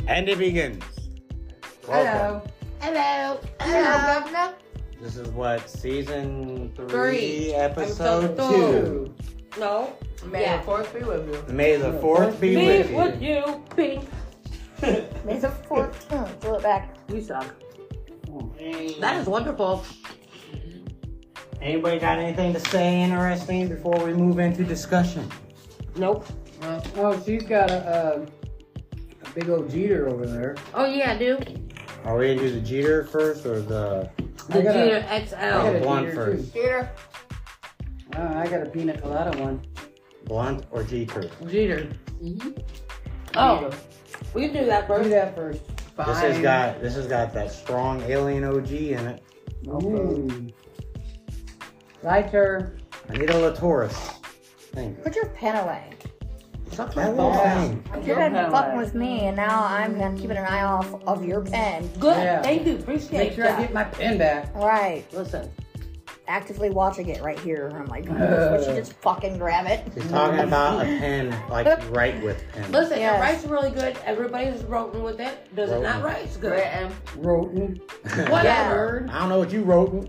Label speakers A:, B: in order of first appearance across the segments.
A: And it begins.
B: Hello.
C: Hello.
B: Hello, Governor.
A: This is what, season 3,
C: Three.
A: episode
C: Episode
A: 2.
C: No.
B: May
C: Yeah.
B: the fourth be with you.
A: May the 4th be
C: Me
A: with you.
C: Pink.
D: May the 4th. Throw it back.
C: You suck. That is wonderful.
A: Anybody got anything to say interesting before we move into discussion?
C: Nope.
B: Oh, she's got a big old Jeter over there.
C: Oh yeah, I do.
A: Are we gonna do the Jeter first or the
C: The
B: I got a-
C: Jeter
B: I got
C: XL.
B: a
A: Blunt
B: Jeter,
A: first?
B: too. Jeter. I got a pina colada one.
A: Blunt or Jeter?
C: Jeter. Oh, we can do that
B: Do
C: first.
B: that first.
A: This has got that strong alien OG in it.
B: Ooh. Lighter.
A: I need a Latourus. Thank you.
D: Put your pen away.
C: Suck my
A: That
C: balls.
A: little
B: Yeah.
A: thing.
D: You've
B: Your
D: been
B: pen
D: fucking
B: away.
D: with me, and now I'm keeping an eye off of your pen.
C: Good.
B: Yeah.
C: Thank you. Appreciate
B: Make sure
C: that.
B: I get my pen back.
D: Right.
C: Listen.
D: Actively watching it right here. I'm like, would she just fucking grab it?
A: She's talking about a pen like you write with pen.
C: Listen,
D: Yes.
C: it writes really good. Everybody's writing with it. Does it not
A: Roten.
C: write? It's good.
B: Written. Roten.
C: Whatever.
A: I don't know what you wrote.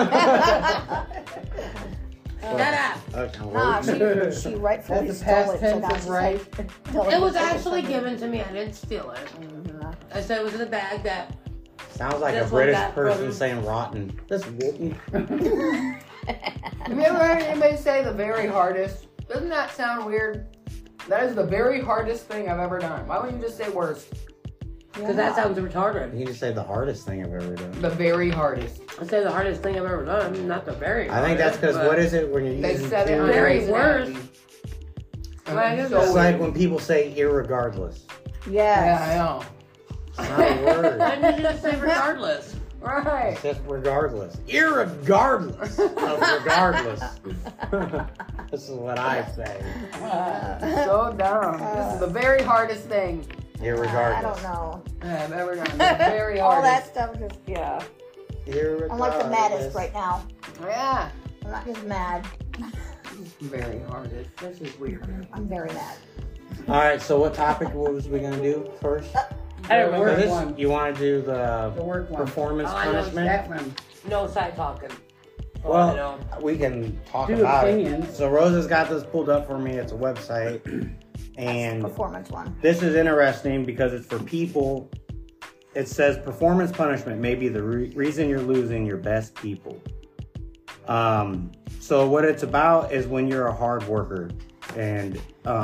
C: Shut up.
D: Nah, she rightfully
B: That's the
D: stole
B: past
D: it.
B: tense
D: now
B: of
D: she's
B: right.
D: like, telling
C: It
D: me
C: was
D: to take
C: actually
D: something.
C: given to me. I didn't steal it.
D: Mhm.
C: I said it was in the bag that.
A: Sounds like
C: That's
A: a
C: what
A: British
C: that
A: person
C: from-
A: saying rotten. This rotten.
B: Have you ever heard anybody say the very hardest? Doesn't that sound weird? That is the very hardest thing I've ever done. Why wouldn't you just say worst?
C: Because that sounds retarded.
A: You just say the hardest thing I've ever done.
B: The very hardest.
C: I say the hardest thing I've ever done. Not the very.
A: I think that's because
C: hardest,
A: what is it when you're
B: They
A: using
B: said it
A: two-
B: on
C: Very
B: Grey's
C: worst.
B: Anatomy.
C: Right,
B: So
A: It's like
B: weird.
A: when people say irregardless.
D: Yes.
B: Yeah, I know.
A: It's not a word.
C: Why did you just say regardless?
B: Right.
A: It's just regardless. Irregardless of regardless. This is what I say.
B: So dumb. This is the very hardest thing
A: Irregardless.
D: I don't know.
B: I've ever done. The very
D: All that
B: hardest.
D: stuff just, yeah.
A: Irregardless.
D: I'm like the maddest right now.
B: Yeah.
D: I'm not just mad.
B: Very hardest. This is weird.
D: I'm very mad.
A: All right. So what topic was we gonna do first?
C: I don't
B: The
C: remember.
A: So
B: work
A: this,
B: one.
A: you want to do
B: The
A: the
B: work one.
A: performance
C: Oh, I know
A: punishment?
B: That one.
C: No side talking. Oh,
A: Well,
C: I know.
A: we can talk
B: Do
A: about
B: opinions.
A: it. So Rosa's got this pulled up for me. It's a website, and
D: Performance one.
A: this is interesting because it's for people. It says performance punishment may be the reason you're losing your best people. So what it's about is when you're a hard worker, and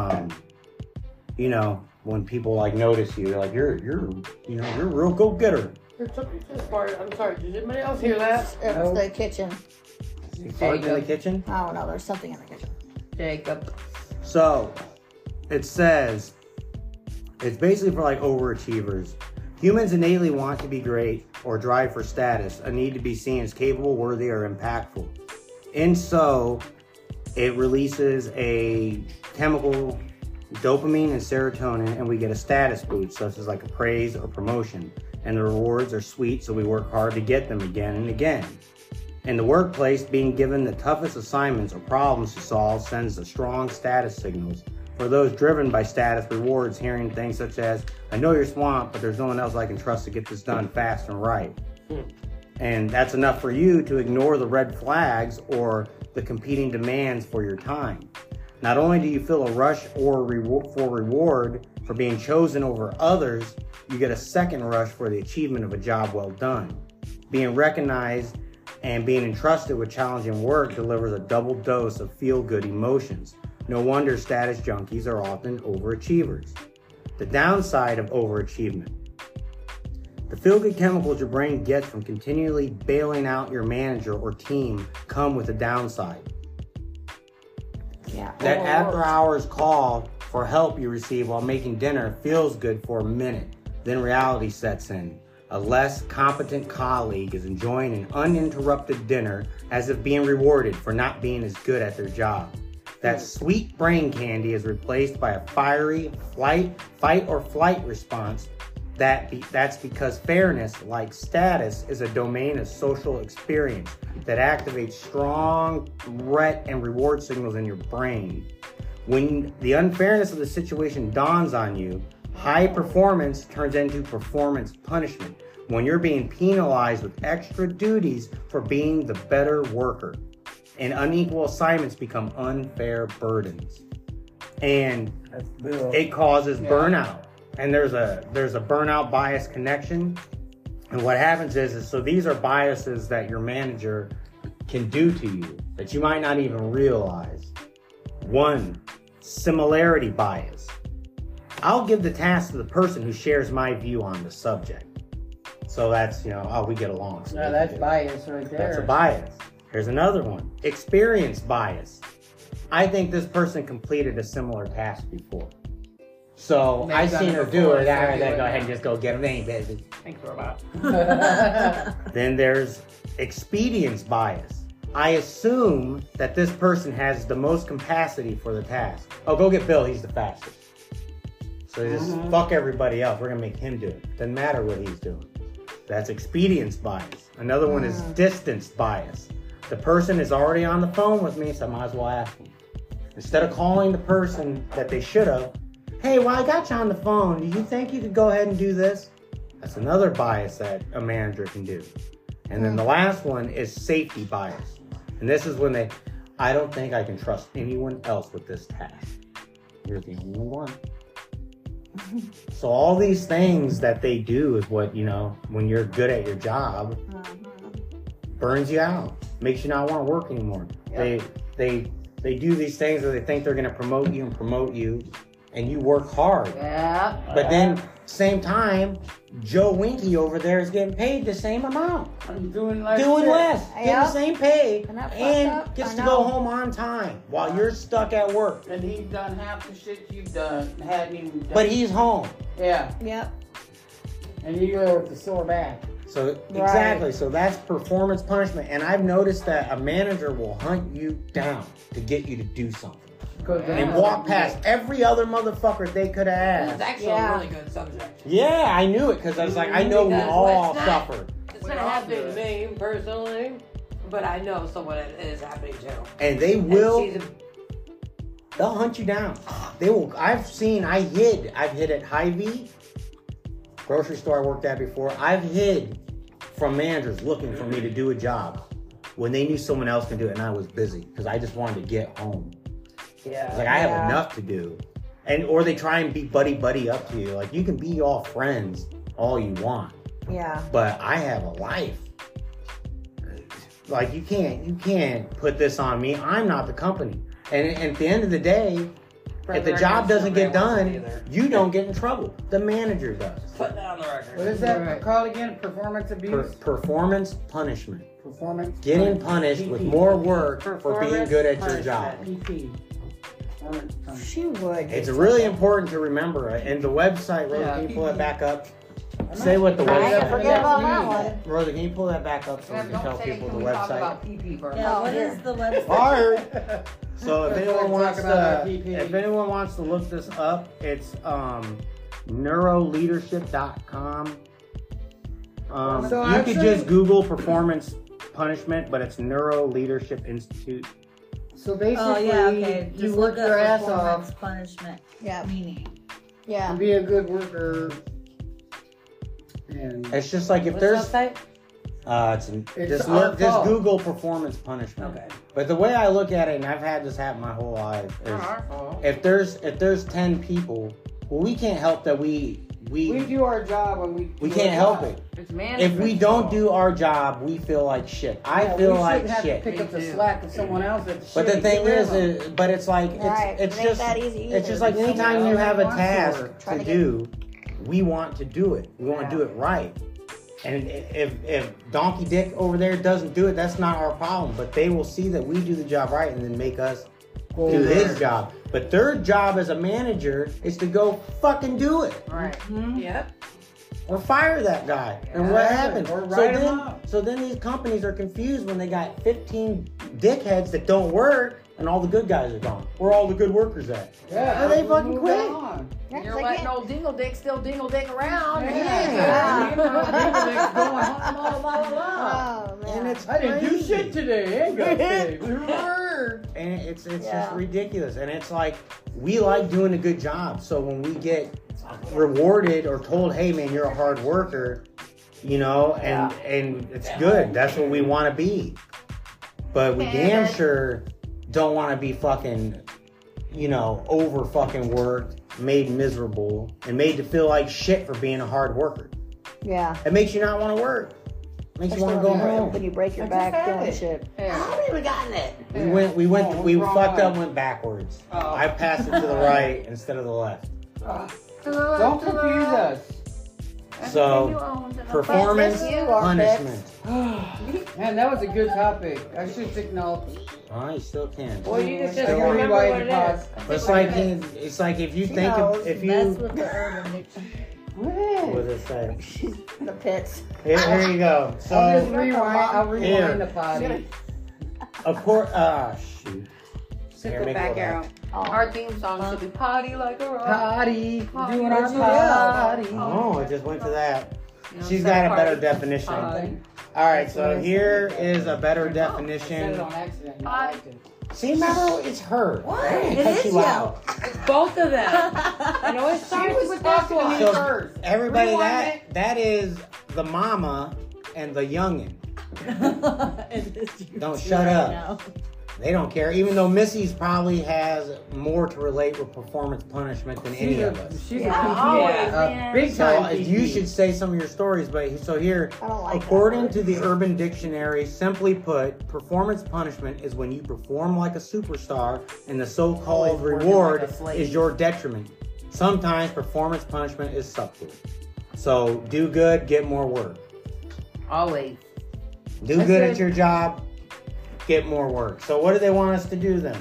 A: you know, when people like notice you, they're like you're a real go getter.
C: You're talking this part. I'm sorry. Did anybody else hear that?
D: It's
B: No.
D: the kitchen.
A: You fart in the kitchen.
D: I don't know. There's something in the kitchen.
B: Jacob.
A: So, it says, it's basically for like overachievers. Humans innately want to be great or drive for status, a need to be seen as capable, worthy, or impactful. And so, it releases a chemical, dopamine and serotonin, and we get a status boost, such as like a praise or promotion. And the rewards are sweet, so we work hard to get them again and again. In the workplace, being given the toughest assignments or problems to solve sends the strong status signals. For those driven by status rewards, hearing things such as, I know you're swamped, but there's no one else I can trust to get this done fast and right. And that's enough for you to ignore the red flags or the competing demands for your time. Not only do you feel a rush or reward for being chosen over others, you get a second rush for the achievement of a job well done. Being recognized and being entrusted with challenging work delivers a double dose of feel-good emotions. No wonder status junkies are often overachievers. The downside of overachievement. The feel-good chemicals your brain gets from continually bailing out your manager or team come with a downside.
D: Yeah.
A: That after-hours call for help you receive while making dinner feels good for a minute. Then reality sets in. A less competent colleague is enjoying an uninterrupted dinner as if being rewarded for not being as good at their job. That sweet brain candy is replaced by a fiery fight or flight response. That's because fairness, like status, is a domain of social experience that activates strong threat and reward signals in your brain. When the unfairness of the situation dawns on you, High performance turns into performance punishment when you're being penalized with extra duties for being the better worker. And unequal assignments become unfair burdens. And it causes burnout. And there's a burnout bias connection. And what happens is so these are biases that your manager can do to you that you might not even realize. One, similarity bias. I'll give the task to the person who shares my view on the subject. So that's, we get along. So
B: No, that's bias right there.
A: That's a bias. Here's another one. Experience bias. I think this person completed a similar task before. So
B: They've
A: I've
B: done
A: seen
B: it
A: her
B: before,
A: do it.
B: so
A: All right,
B: do
A: then
B: it
A: go ahead
B: now.
A: and just go get them. They ain't busy.
B: Thanks, robot.
A: Then there's expedience bias. I assume that this person has the most capacity for the task. Oh, go get Bill. He's the fastest. So just fuck everybody else. We're going to make him do it. Doesn't matter what he's doing. That's expedience bias. Another one is distance bias. The person is already on the phone with me, so I might as well ask them. Instead of calling the person that they should have, hey, well, I got you on the phone. Do you think you could go ahead and do this? That's another bias that a manager can do. And then the last one is safety bias. And this is when I don't think I can trust anyone else with this task. You're the only one. So all these things that they do is what, when you're good at your job, burns you out, makes you not want to work anymore. Yep. They do these things where they think they're going to promote you, and you work hard.
B: Yeah.
A: But then, same time, Joe Winky over there is getting paid the same amount.
B: I'm doing less.
A: Getting the same pay,
D: Isn't that fucked
A: and
D: up?
A: gets
D: I
A: to
D: know.
A: go home on time while you're stuck at work.
B: And he's done half the shit you've done, hadn't even done.
A: But he's home.
B: Yeah.
D: Yep.
B: And you go with the sore back.
A: So exactly, so that's performance punishment. And I've noticed that a manager will hunt you down to get you to do something. And walk past every other motherfucker they could have
C: It's
A: asked.
C: actually a really good subject.
A: Yeah, I knew it because I was like, I know we
C: Because
A: all
C: it's not-
A: suffer.
C: It's not happening to me personally, but I know someone it is happening to.
A: And they
C: And
A: will,
C: she's
A: they'll hunt you down. They will, I've hid at Hy-Vee, grocery store I worked at before. I've hid from managers looking for me to do a job when they knew someone else could do it and I was busy because I just wanted to get home.
B: Yeah.
A: It's like, I have enough to do. Or they try and be buddy up to you. Like, you can be all friends all you want.
D: Yeah.
A: But I have a life. Like, you can't put this on me. I'm not the company. And at the end of the day, if the job doesn't get done, you don't get in trouble. The manager does.
C: Put that on the record.
B: What is that called again? Performance abuse?
A: Performance punishment.
B: Performance?
A: Getting punished with more work for being good at your job.
B: PP. Performance punishment.
D: She would.
A: It's really important to remember. And the website, Rosa, can you pull that back up? Say what the
D: I ain't
A: website
D: forget about that one.
A: Rosa, can you pull that back up so we can tell people the website?
B: PP for
E: Yeah, what is the website?
A: Hard. So if anyone wants
B: about
A: to,
B: PP.
A: if anyone wants to look this up, it's neuroleadership.com.
B: So
A: You
B: actually-
A: could just Google performance punishment, but it's Neuro Leadership Institute.
B: So basically,
E: Oh yeah, okay.
B: you
E: Just
B: work
E: look
B: your
E: up
B: ass
E: performance
B: off
E: punishment
D: Yeah.
E: meaning.
D: Yeah.
B: and be a good worker. And
A: It's just like if
C: What's
A: there's,
C: the website?
B: It's our
A: just
B: fault.
A: Google performance punishment.
C: Okay.
A: But the way I look at it, and I've had this happen my whole life, is
B: not our fault.
A: if there's 10 people, well, we can't help that we
B: do our job when we do
A: can't
B: our
A: help
B: job.
A: it.
B: It's
A: If
B: management.
A: we don't do our job, we feel like shit. I feel
B: we
A: like
B: shouldn't have
A: shit.
B: to pick up the
C: Me too.
B: slack of someone else. That's
A: But the
B: shitty.
A: thing
B: Get rid
A: is,
B: of them.
A: but it's like
D: Right.
A: it's
D: It ain't
A: just
D: that easy
A: it's
D: either.
A: just like
B: Someone
A: anytime
B: else
A: you have a
B: wants to
A: task
B: work.
D: Try
A: to
D: to
A: do, we want to do it. We want to do it right. And if Donkey Dick over there doesn't do it, that's not our problem. But they will see that we do the job right and then make us
B: Go
A: do
B: over
A: his
B: there.
A: job. But their job as a manager is to go fucking do it.
B: Right.
C: Yep.
A: Or fire that guy. And what
B: Exactly.
A: happens?
B: Or
A: So
B: write him
A: then,
B: out.
A: so then these companies are confused when they got 15 dickheads that don't work and all the good guys are gone. Where all the good workers at?
B: Yeah.
A: And they
B: we
A: fucking
B: moved
A: quit.
B: on.
D: Yeah,
B: You're
D: they
B: letting
D: can't-
B: old Dingle Dick still Dingle Dick around.
D: Yeah.
B: You know, Dingle Dick's going, blah, blah, blah, blah.
D: Oh,
A: And
D: man.
A: it's
B: I didn't do
A: crazy.
B: shit today. I ain't got paid.
E: sure.
A: And it's
D: Yeah.
A: just ridiculous. And it's like, we like doing a good job. So when we get rewarded or told, hey man, you're a hard worker, you know, and it's good. That's what we want to be. But we damn sure don't want to be fucking, you know, over fucking worked, made miserable, and made to feel like shit for being a hard worker.
D: Yeah.
A: It makes you not want to work. Makes you want to go home.
D: When you break your
B: I just
D: back
B: had
D: doing
B: it.
D: shit.
C: I haven't even gotten it.
A: We
B: wrong
A: fucked up,
B: way.
A: went backwards.
B: Oh.
A: I passed it to the right instead of the left.
B: Don't confuse us.
A: So, performance,
D: Yes, you are,
A: punishment.
B: Man, that was a good topic. I should take notes.
A: I still can.
C: Well, you can just
B: I gotta
C: remember
B: rewrite
C: what
B: the
C: it
B: pod.
C: is.
A: It's like if you
D: She
A: think
D: knows.
A: if
E: That's
A: you
E: what the urban dictionary.
A: what does it say?
D: She's in the pits.
A: Here you go.
B: I'll just
A: So
B: rewind. I'll
A: Here.
B: rewind the potty.
A: of course, shoot.
C: Sit
A: Here,
C: the
A: make it
C: back
A: go
C: arrow.
A: back.
D: Oh.
C: Our theme song should be "Party Like a Rock."
B: Potty.
C: Potty.
B: Doing our
C: Where'd you
B: potty.
A: Oh, I just went to that.
C: You know,
A: She's
C: say
A: got a
C: party.
A: better definition.
C: Party.
A: All right, so here is a better
B: I said it
A: definition.
B: on accident. I liked it.
A: See, remember, it's her.
C: What?
A: It
C: It
A: cuts
C: is
A: you
C: you.
A: out.
C: It's both of them. You know, it
B: She
C: starts
B: was
C: with this
B: talking to
C: one.
B: me
A: So,
B: first.
A: everybody,
B: Rewind
A: that is the mama and the youngin'. Don't shut up. They don't care, even though Missy's probably has more to relate with performance punishment than any of us.
B: She's
D: Yeah,
B: a
C: always,
B: complete,
C: man.
B: big
A: So
B: time.
A: you should say some of your stories, but so here,
D: I don't like
A: according
D: that
A: to
D: word.
A: the Urban Dictionary, simply put, performance punishment is when you perform like a superstar and the so-called
C: Always working
A: reward
C: like a slave.
A: is your detriment. Sometimes performance punishment is subtle. So do good, get more work.
C: Always.
A: Do
B: That's
A: good
B: it.
A: at your job, get more work. So what do they want us to do then?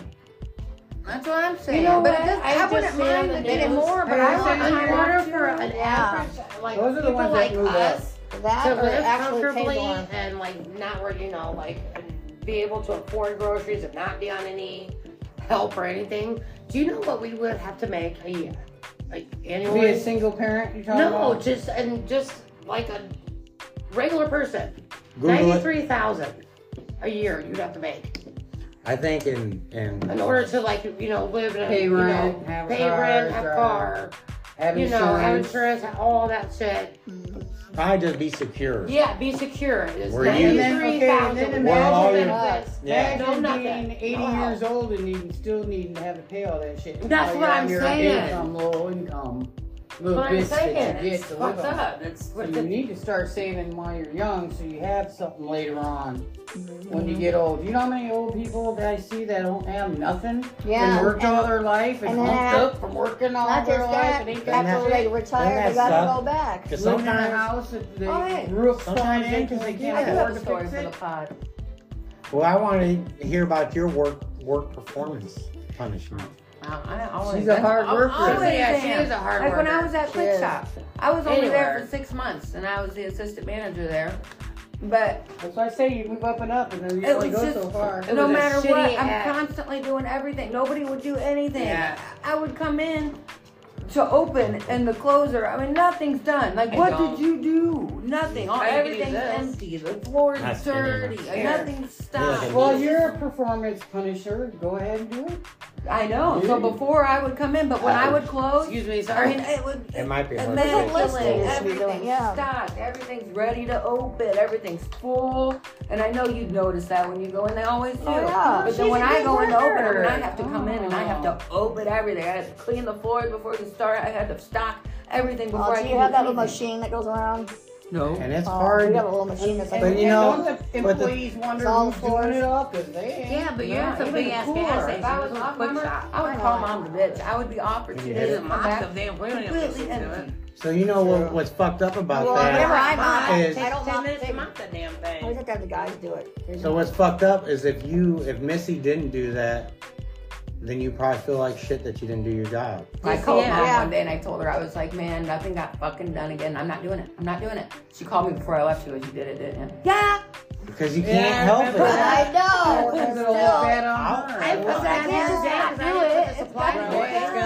C: That's what I'm saying.
B: You know
C: but
B: what?
C: it doesn't,
E: I
C: I
E: just
C: wouldn't
E: see on
C: mind
E: the
C: the getting
E: news.
C: more, but
B: Hey,
C: I want
B: I
E: In
C: my
E: order
C: work
E: for
C: too.
E: an
D: Yeah.
E: average, like
B: Those are the
E: people
B: ones that
E: like
B: move up.
E: us,
D: That
E: to
D: would
E: live
D: actually pay
E: comfortably
D: more.
E: and like not work, you know, like and be able to afford groceries and not be on any help or anything. Do you know what we would have to make a year? Like
B: Be a
E: annually?
B: single parent, you talking
E: No,
B: about?
E: just like a regular person.
A: Google it.
E: 93,000 a year you'd have to make
A: I think in
E: in order to like you know live in a
B: Pay
E: you
B: rent,
E: know,
B: have a
E: pay
B: car,
E: rent, have
B: drive,
E: car,
B: have
E: you know, have
B: insurance.
E: insurance, have all that shit.
A: probably just be secure.
E: Yeah, be secure. It's
A: Were you-
E: 93,000
B: And then
E: with all
A: imagine-
E: benefits.
A: Yeah.
E: No
B: Imagine
E: nothing.
B: being 80
E: No
B: years old and you still need to have to pay all that shit.
E: That's
B: While
E: what
B: you're
E: I'm
B: on your
E: saying.
B: income, low income, little
E: What I'm
B: bits that
E: saying,
B: you get
E: it's
B: to live
E: fucked
B: on.
E: up. It's
B: So
E: what
B: you
E: the,
B: need to start saving while you're young so you have something later on
E: Mm-hmm.
B: when you get old. You know how many old people that I see that don't have nothing?
D: Yeah,
B: And worked
D: and-
B: all their life and,
D: and then
B: humped
D: have-
B: up from working all
D: Not
B: their
D: just
B: life
D: that,
B: and ain't got
D: after
B: shit.
D: they retire,
A: that
D: they gotta
A: suck?
D: go back.
A: Because
B: Living in a
A: sometimes,
B: house that the
C: Oh, hey.
B: roof's
A: Sometimes
B: falling
A: they
B: in because they
A: can
B: can't
C: I do have
B: afford
C: a
B: to
C: story
B: fix
C: for the
B: it.
C: pod.
A: well, I want to hear about your work performance punishment.
C: Wow, I always,
B: She's a hard
C: I
B: worker.
C: always
E: Yeah, she
C: am.
E: is a hard
C: Like when I
E: worker.
C: was at
D: She
C: Quick
D: is.
C: Shop, I was only there
E: Anywhere.
C: for 6 months, and I was the assistant manager there. But
B: That's why I say you move up and up and then you
C: It
B: only
C: was
B: go
C: just-
B: so far.
E: It
C: no
E: was a
C: matter what,
E: shitty
C: I'm
E: act.
C: constantly doing everything. Nobody would do anything.
E: Yeah.
C: I would come in to open and the closer. I mean, nothing's done. Like,
E: I
C: what
E: don't.
C: did you do? Nothing.
E: I can
C: Everything's
E: do this.
C: empty. The floor is
A: That's good
C: dirty.
E: enough.
C: Nothing's stopped.
A: Yeah.
B: Well, you're a performance punisher. Go ahead and do it.
C: I know. So before I would come in, but when I would close,
E: Excuse me,
C: I
E: sorry.
C: mean, it would.
A: It might be hard
C: And
A: to
C: then
A: fix.
D: There's a list
C: everything's
D: that you should be doing, yeah.
C: stocked. Everything's ready to open. Everything's full. And I know you'd notice that when you go in. They always do.
D: Oh, yeah.
C: But then
D: She's
C: when
D: a
C: I
D: good
C: go in to open them,
D: worker.
C: and I have to come in and I have to open everything. I had to clean the floors before you start. I had to stock everything before
D: Oh,
C: I
D: do
C: could
D: you have
C: do
D: that little
C: anything.
D: machine that goes around?
B: No.
A: And it's
D: Oh,
A: hard.
D: we have a little machine that's like,
A: But you know,
B: don't the
A: but the-
B: employees wonder
D: It's all
B: who's
D: floors.
B: doing it all because they ain't.
E: Yeah, but you're
C: Yeah,
E: at the
C: even
E: big ass
C: cooler.
E: gas
C: If
E: station.
C: I
E: It
C: was
E: was a
C: off
E: quick
C: number,
E: shop.
C: I would
D: I
C: call
D: know.
C: mom the bitch. I would be off for 2
A: Can you
C: days
A: hit
E: There's
A: it?
E: a
C: and come
E: mock
C: back
E: of them. We don't even
C: completely
E: listen to
C: empty.
E: it.
A: So you know what's fucked up about
D: well, whenever
A: that
D: I mop,
A: is.
D: I don't
E: 10
D: mop
E: minutes to
D: things.
E: mop that damn
D: I always
E: thing.
D: have to have the guys do it.
A: So what's fucked up is if Missy didn't do that, then you probably feel like shit that you didn't do your job.
C: I called
E: Yeah.
C: mom
D: Yeah.
C: one day and I told her, I was like, man, nothing got fucking done again. I'm not doing it. I'm not doing it. She called me before I left. She goes, you did it, didn't you? Yeah.
A: Because you
B: Yeah,
A: can't
B: I
A: help
B: remember
A: it.
B: that.
D: I know.
B: Because
D: but
B: it'll look
D: still.
B: bad on her.
E: I was
C: I
E: at
C: can't
E: the
C: just
E: day
C: not
E: because
C: do
E: I
C: it.
E: didn't put the
C: It's
E: supply
C: gotta
E: away.
C: get done.
A: It's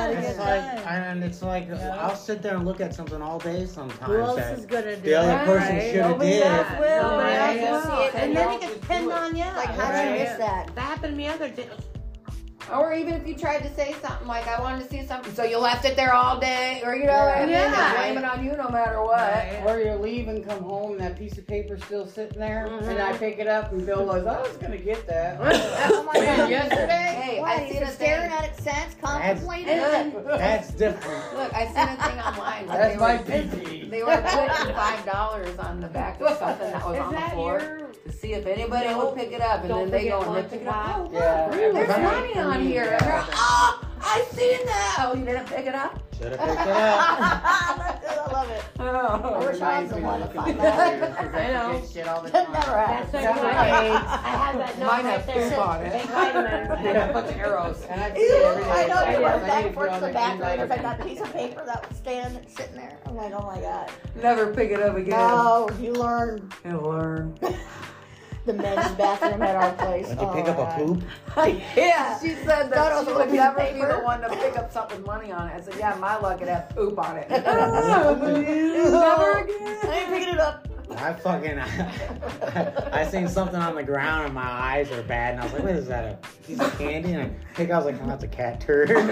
A: and it's like I'll sit there and look at something all day sometimes.
F: Who else
A: that
F: is gonna do
A: the other person
F: right?
A: should have
F: Nobody
A: did.
F: else will.
D: Nobody
F: Right?
D: else will see it.
E: And then it gets pinned on you.
D: Like, how did you miss that?
E: That happened to me other day.
C: Or even if you tried to say something like, I wanted to see something, so you left it there all day, or you know, and then they blame it on you no matter what.
F: Right.
B: Or you leave and come home and that piece of paper's still sitting there, and I pick it up and Bill goes, I was gonna get that.
D: Oh my God.
B: Yesterday?
C: Hey,
D: What,
C: I
D: he's
C: seen a
D: been staring
C: thing.
D: at it since, contemplating it.
A: That's different.
C: Look, I seen a thing online. where
B: That's my
C: they
B: PP.
C: were putting $5 on the back of something that was on the floor to see if anybody would pick it up, and then they go and they pick it up. Oh,
B: Yeah.
C: there's money on here. And they're, oh, I seen that. Oh, you didn't pick it up?
A: Should have picked it up.
D: I love it.
C: Oh.
D: I wish I was the one to find that.
B: I know. Shit all the time.
D: Never happened.
E: That's like I have that note
C: Mine
E: right
C: have
E: there.
C: poop on it.
E: Take vitamins and a bunch of arrows.
B: And I see it every day.
D: I know you
B: I
D: went
B: need
D: back
B: to
D: and forth
B: put
D: to the
B: on
D: bathroom
B: the
D: and that piece of paper that was sitting there. I'm like, oh my God.
C: Never pick it up again.
D: No, you learn
C: And learn.
D: the men's bathroom at our place.
A: Did you
D: Oh
A: pick
D: my
A: up a
D: God.
A: poop?
C: Yeah, she said
D: Thought
C: that
D: it was
C: she
D: a
C: would
D: piece of
C: never be
D: paper.
C: the one to pick up something with money on it. I said, yeah, my luck, it had poop on it.
D: Never
C: again.
D: I ain't picking it up.
A: I fucking I seen something on the ground and my eyes are bad and I was like, what is that? A piece of candy? And I pick. I was like, oh, that's a cat turd.
C: Nope,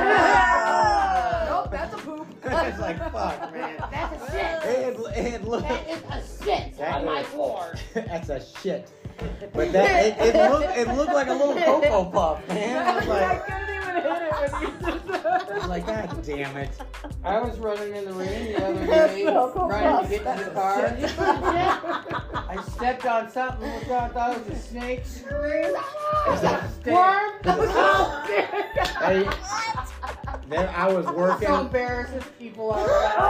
C: that's a poop.
A: It's like, fuck, man.
E: That's a shit.
A: It looked.
E: That is a shit
A: That
E: on my
A: is-
E: floor.
A: That's a shit. But that it looked like a little Cocoa Puff, man. I was
C: I
A: like,
C: couldn't even hit it when you did that.
A: I was like, God damn it.
B: I was running in the rain the other day, trying to get to the car. I stepped on something, which I thought was a snake.
E: Worm?
A: I was working.
B: So embarrassing people out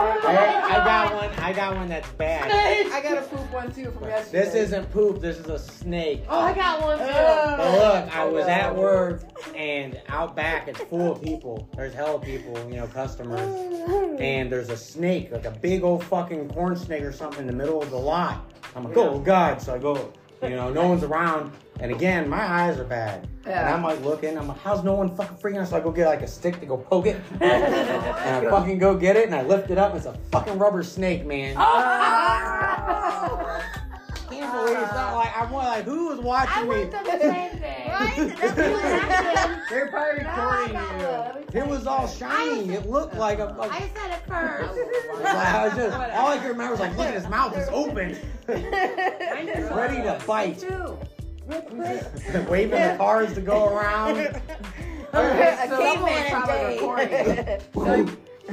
A: I got one that's bad.
C: I got a poop one too from yesterday.
A: This isn't poop, this is a snake.
E: Oh, I got one too.
A: But look, I was at work and out back it's full of people. There's hella people, customers. And there's a snake, like a big old fucking corn snake or something in the middle of the lot. I'm like, oh God. So I go, no one's around. And again, my eyes are bad.
C: Yeah.
A: And I'm like looking, I'm like, how's no one fucking freaking out? So I go get like a stick to go poke it. And I fucking go get it and I lift it up. It's a fucking rubber snake, man. Can't believe it's not like, I'm more like, who was watching
E: I
A: me?
E: went through the same thing.
B: They're probably recording you.
A: It was all shiny. It looked like a.
E: I said it first.
A: I was just, all I can remember was like, look at his mouth is open, ready to bite. Waving the cars to go around.
D: A caveman day.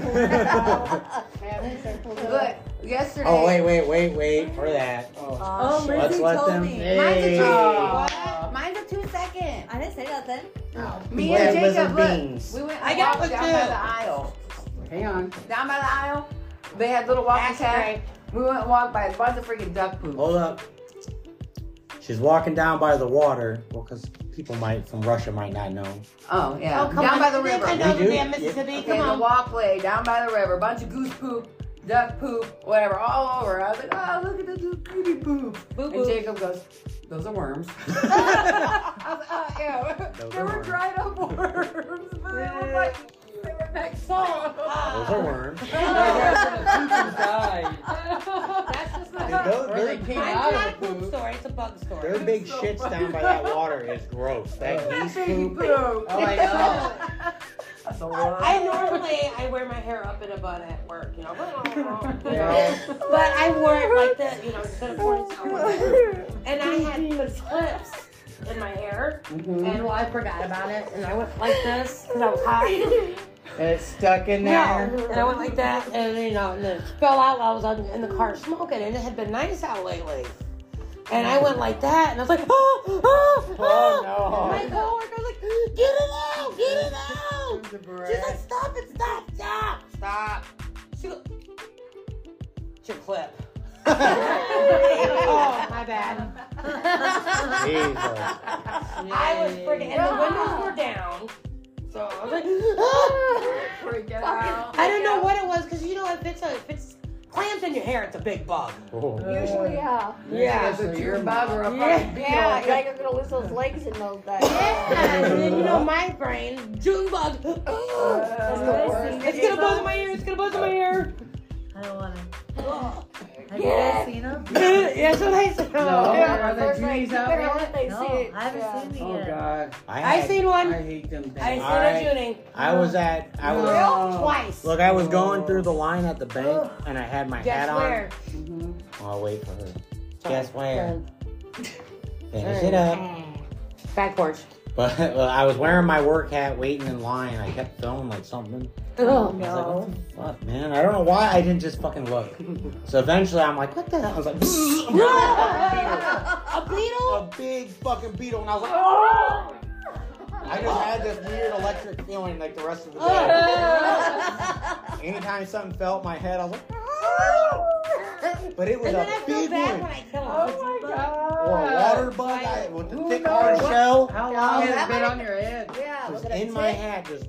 C: Look, yesterday.
A: Oh wait for that.
D: Oh,
A: Let's let them.
C: Mine's a
A: Hey.
C: Mine's a 2-second.
D: I didn't say nothing.
C: Me
A: Wet
C: and
A: lizard
C: Jacob, look,
A: beans.
C: we went
E: I
C: and
E: got
C: walked
E: one
C: down
E: too.
C: by the aisle.
B: Hang on.
C: Down by the aisle, they had little walking
E: That's
C: paths.
E: right.
C: We went and walked by a bunch of freaking duck poop.
A: Hold up. She's walking down by the water. Well, because people from Russia might not know.
C: Oh, yeah.
E: Oh, come
C: down
E: on.
C: by the
E: You think
C: river.
E: I know
A: We
E: the
A: do.
E: damn Mississippi.
C: Okay,
E: Come
C: the
E: on.
C: walkway down by the river, bunch of goose poop, duck poop, whatever, all over. I was like, oh, look at this little cutie poop. And Jacob goes, those are worms. I was like, oh, yeah.
A: Those
C: They
A: are
C: were
A: worms.
C: dried up worms, but they looked like they were next to
A: Those are worms.
B: Died.
C: That's just
A: Dude,
C: not.
B: Or they came
E: Mine's
B: out
E: not a
B: of the
E: poop
B: poop.
E: story. It's a bug story.
A: Their big shits down by that water is gross. That geese poop.
C: Poop.
B: Oh, I know.
C: That's a worm.
E: I wear my hair up in a bun at work,
B: Yeah.
E: But I wore it like this, instead of ponytail. And I had these clips in my hair, and I forgot about it, and I went like this because I was hot.
B: And it's stuck in
E: Yeah,
B: there.
E: and I went like that, and and it fell out while I was in the car smoking, and it had been nice out lately. And I went like that, and I was like, oh,
A: no.
E: And my coworker was like, get it out, get it out. She's like, stop it, stop. She goes, it's your clip. Oh, my bad.
A: Jesus.
E: I was freaking, and the windows were down. So I was like,
C: Freaking out.
E: I don't know what it was, because if it's clamped in your hair, it's a big bug.
A: Oh.
D: Usually, yeah.
E: Yeah.
C: It's a deer bug or a
E: Yeah.
C: fucking beetle.
D: Yeah, you're gonna lose those legs in those days.
E: Yeah, and then my brain, June bug.
D: That's the worst.
E: That's what I said.
B: No,
D: Yeah,
B: are the
D: first night,
B: Judy's
D: you
B: out
D: better
B: yet?
D: let they
F: No,
D: see it.
F: I haven't
D: Yeah.
F: seen it
B: Oh
F: yet.
B: God,
E: I seen one.
B: I hate them things.
E: I seen
A: Alright.
E: a tuning.
A: I was
D: Real? Twice.
A: look, I was going through the line at the bank and I had my
E: Guess
A: hat
E: where?
B: Mhm.
A: on. I'll wait for her. Guess where?
E: Finish
A: Finish it up.
E: Back porch.
A: But I was wearing my work hat, waiting in line. I kept feeling like something.
E: Oh,
A: I was like, what the fuck, man? I don't know why I didn't just fucking look. So eventually I'm like, what the hell? I was like,
E: a beetle?
A: a big fucking beetle. And I was like, oh! I just had this weird electric feeling like the rest of the day. Anytime something felt my head, I was like, oh! But it was
E: And then I
A: a
E: feel
A: big
E: bad
A: one.
E: when I kill
B: Oh
E: them.
B: my God.
A: Or a water bug with the
B: Who
A: thick
B: knows
A: hard
B: what-
A: shell.
B: How long
D: Oh,
B: has
D: that
B: it been
D: might-
B: on your head?
D: Yeah,
A: Was
D: was it a
A: in my
D: tick?
A: hat, just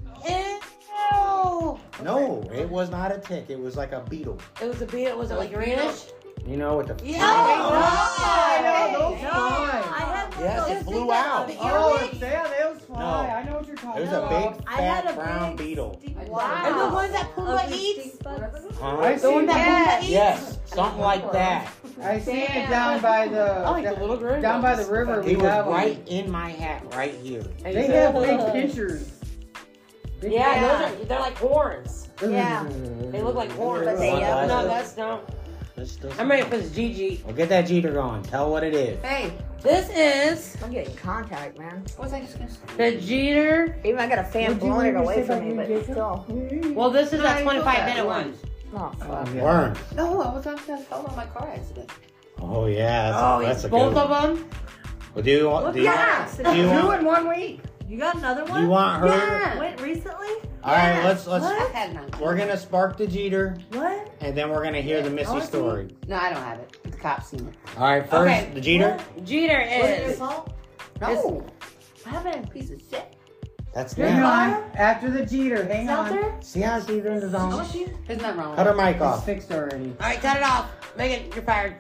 E: Ew.
A: no. It was not a tick. It was like a beetle.
E: It was a beetle. Was it like greenish?
A: You know, with the
E: Yeah.
B: I know, those
F: No,
B: fly.
F: I had one
A: Yes,
F: of
A: it
F: those
A: flew
F: big
A: out.
F: ones.
B: Oh, yeah, those fly.
A: No.
B: I know what you're talking
A: It was a
B: about.
A: big,
F: I had
A: fat,
F: a
A: brown
F: big
A: beetle.
F: stink
D: Wow.
F: bug.
E: And the ones that
F: Ugly
E: Pumbaa
F: stink
E: eats?
F: bugs.
A: Huh?
B: I
E: The one
B: seen
E: that
B: that.
E: Pumbaa eats?
A: Yes, something like that.
B: I seen it down by the
E: I like the little green
B: down by
E: ones.
B: the river.
A: It
B: We
A: was
B: have them.
A: right in my hat, right here.
B: They have big pictures. Big
E: Yeah,
D: Yeah.
E: those are, they're like horns.
D: Yeah.
E: They look like horns.
D: But they,
E: No, that's no. I'm ready for this Gigi.
A: Well, get that Jeter going. Tell what it is.
C: Hey,
E: This is
D: I'm getting contact, man.
C: what was I just gonna say?
E: the Jeter.
D: Even I got a fan
B: Would you
D: blowing it
B: ever
D: away
B: say
D: from
B: that
D: me,
B: you
D: but
B: did
D: still.
E: Well, this is
C: No, I
E: a
C: told
E: 25-minute
C: that
E: one.
D: Oh, fuck.
A: Worm.
C: No, I was on the phone on my car accident.
A: Oh yeah,
E: Oh,
A: that's
E: it's
A: a
E: both
A: good
E: of
A: one.
E: them.
A: Well, do you want? Do you,
C: Yeah.
A: do you
B: Two
A: want?
B: in 1 week.
F: You got another
A: Do
F: one?
A: you want her?
C: Yeah.
F: Went recently?
A: All right, let's.
F: What?
C: I've had none.
A: We're gonna spark the Jeter,
F: What?
A: and then we're gonna hear the Missy
F: wanna see
A: story.
C: No, I don't have it. The cops seen it.
A: All right, first
E: Okay.
A: the Jeter.
E: Jeter
F: Was it your
E: is.
F: fault?
C: No. I haven't. Piece of shit.
A: That's
B: Hang
A: now.
B: on. After the Jeter, hang
F: It's out
B: on.
F: there?
A: See how she turns it on?
C: There's nothing wrong with
A: Cut her
C: it.
A: mic
B: It's
A: off.
B: fixed already.
E: All right, cut it off. Megan, you're fired.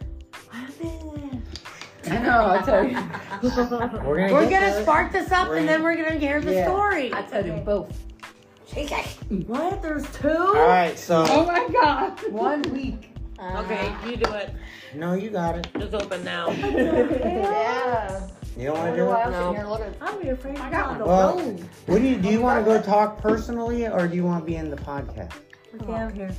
B: I know. I tell you.
A: We're
E: We're
A: get
E: gonna
A: to it.
E: spark this up,
A: We're
E: and then we're gonna hear the
B: Yeah.
E: story.
C: I tell you both.
F: What? There's two?
A: All right, so
B: Oh my God. 1 week.
E: Okay, you do it.
A: no, you got it.
E: It's open now.
D: Yeah.
A: You don't
D: I
A: want
D: wonder
A: to do
D: why
A: it.
D: I'm
E: No.
D: sitting here looking.
F: I'll be afraid to go on the
A: Well,
F: road.
A: what do you want to go talk personally, or do you want to be in the podcast?
F: Okay, I'm here.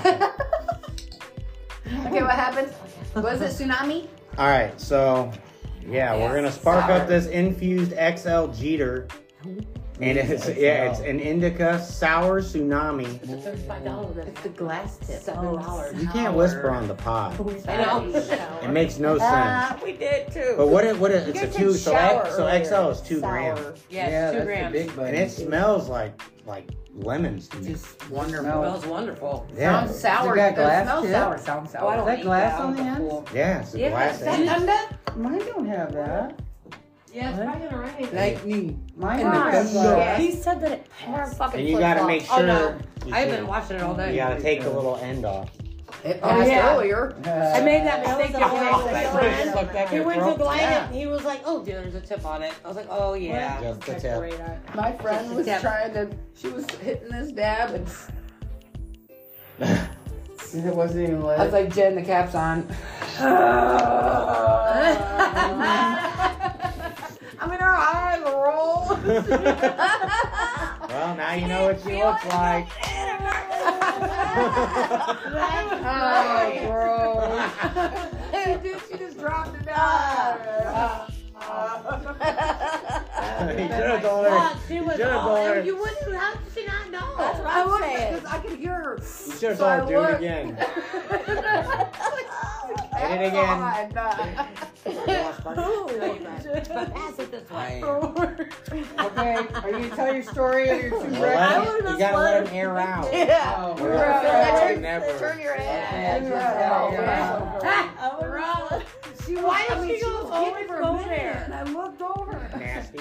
C: Okay, what happened? Was it tsunami?
A: All right, so yeah, we're gonna spark up this infused XL Jeter, and it's it's an indica sour tsunami.
E: $35.
C: It's the glass tip.
E: $7.
A: You can't whisper on the pod.
E: I know.
A: It makes no sense.
E: We did too.
A: But what it's a
D: guys
A: two
D: said
A: so
D: shower
A: so
D: earlier.
A: XL is 2
D: Sour.
A: grams,
E: Yeah,
B: Yeah,
E: it's 2
B: that's
E: grams.
B: the big
A: and
B: buddy.
A: it smells like lemons to me.
C: Just
B: wonderful.
E: Smells wonderful.
A: Yeah,
C: sounds sour.
B: Is it got
C: It
B: glass
C: smells
B: tip?
C: sour. Sounds sour.
E: Oh, I don't
B: Is that
E: eat
B: glass
E: that.
B: on the end?
A: yeah, it's a
E: Yeah,
A: glass.
E: that's
A: end.
C: Under?
B: Mine don't have that.
E: Yeah, it's probably gonna rain.
C: Like me.
B: Mine
C: In the
B: does.
C: best
D: Yeah.
F: He said that it
D: We're
F: passed.
D: fucking
A: And you gotta
D: flip-flops.
A: make sure.
E: Oh, no.
A: you
E: I've
A: can-
E: been watching it all day.
A: You gotta take the little end off.
C: It
E: Oh,
C: passed
E: yeah.
C: earlier.
E: I made that
F: That
E: mistake
F: was
E: yesterday
F: a
E: with my
F: whole
E: friend.
A: Stuck back
E: He
A: in your
E: went to
A: throat.
E: glide
C: Yeah.
E: it, and he was like, "Oh, dude, there's a tip on it." I was like, "Oh yeah."
A: Just the
F: Check
A: tip.
F: radar.
C: My friend was
E: Yeah.
C: trying to, she was hitting this dab and
B: It wasn't even lit.
C: I was like, Jen, the cap's on. I mean, her eyes roll.
A: Well, now you know what she looks like.
C: Oh, bro. Dude, she just dropped it down.
A: You should have told her.
E: Fuck, she was
A: Should've
E: all,
A: told her.
E: you wouldn't. How did she not know?
D: That's what
C: I
D: I'm
C: looked
D: saying.
C: because I could hear her.
A: You should have
C: So I
A: told her. Do it
C: looked.
A: again.
C: Hit
A: it again.
E: Pass it this way.
B: Okay, are you gonna tell your story or you're too
A: Well,
B: ready?
A: let him- you gotta let him air out.
D: Yeah.
B: Oh,
A: We're
B: right.
A: right.
D: Turn,
A: Never.
D: turn your head.
E: Why did she go always go there?
C: I looked over.
A: Nasty.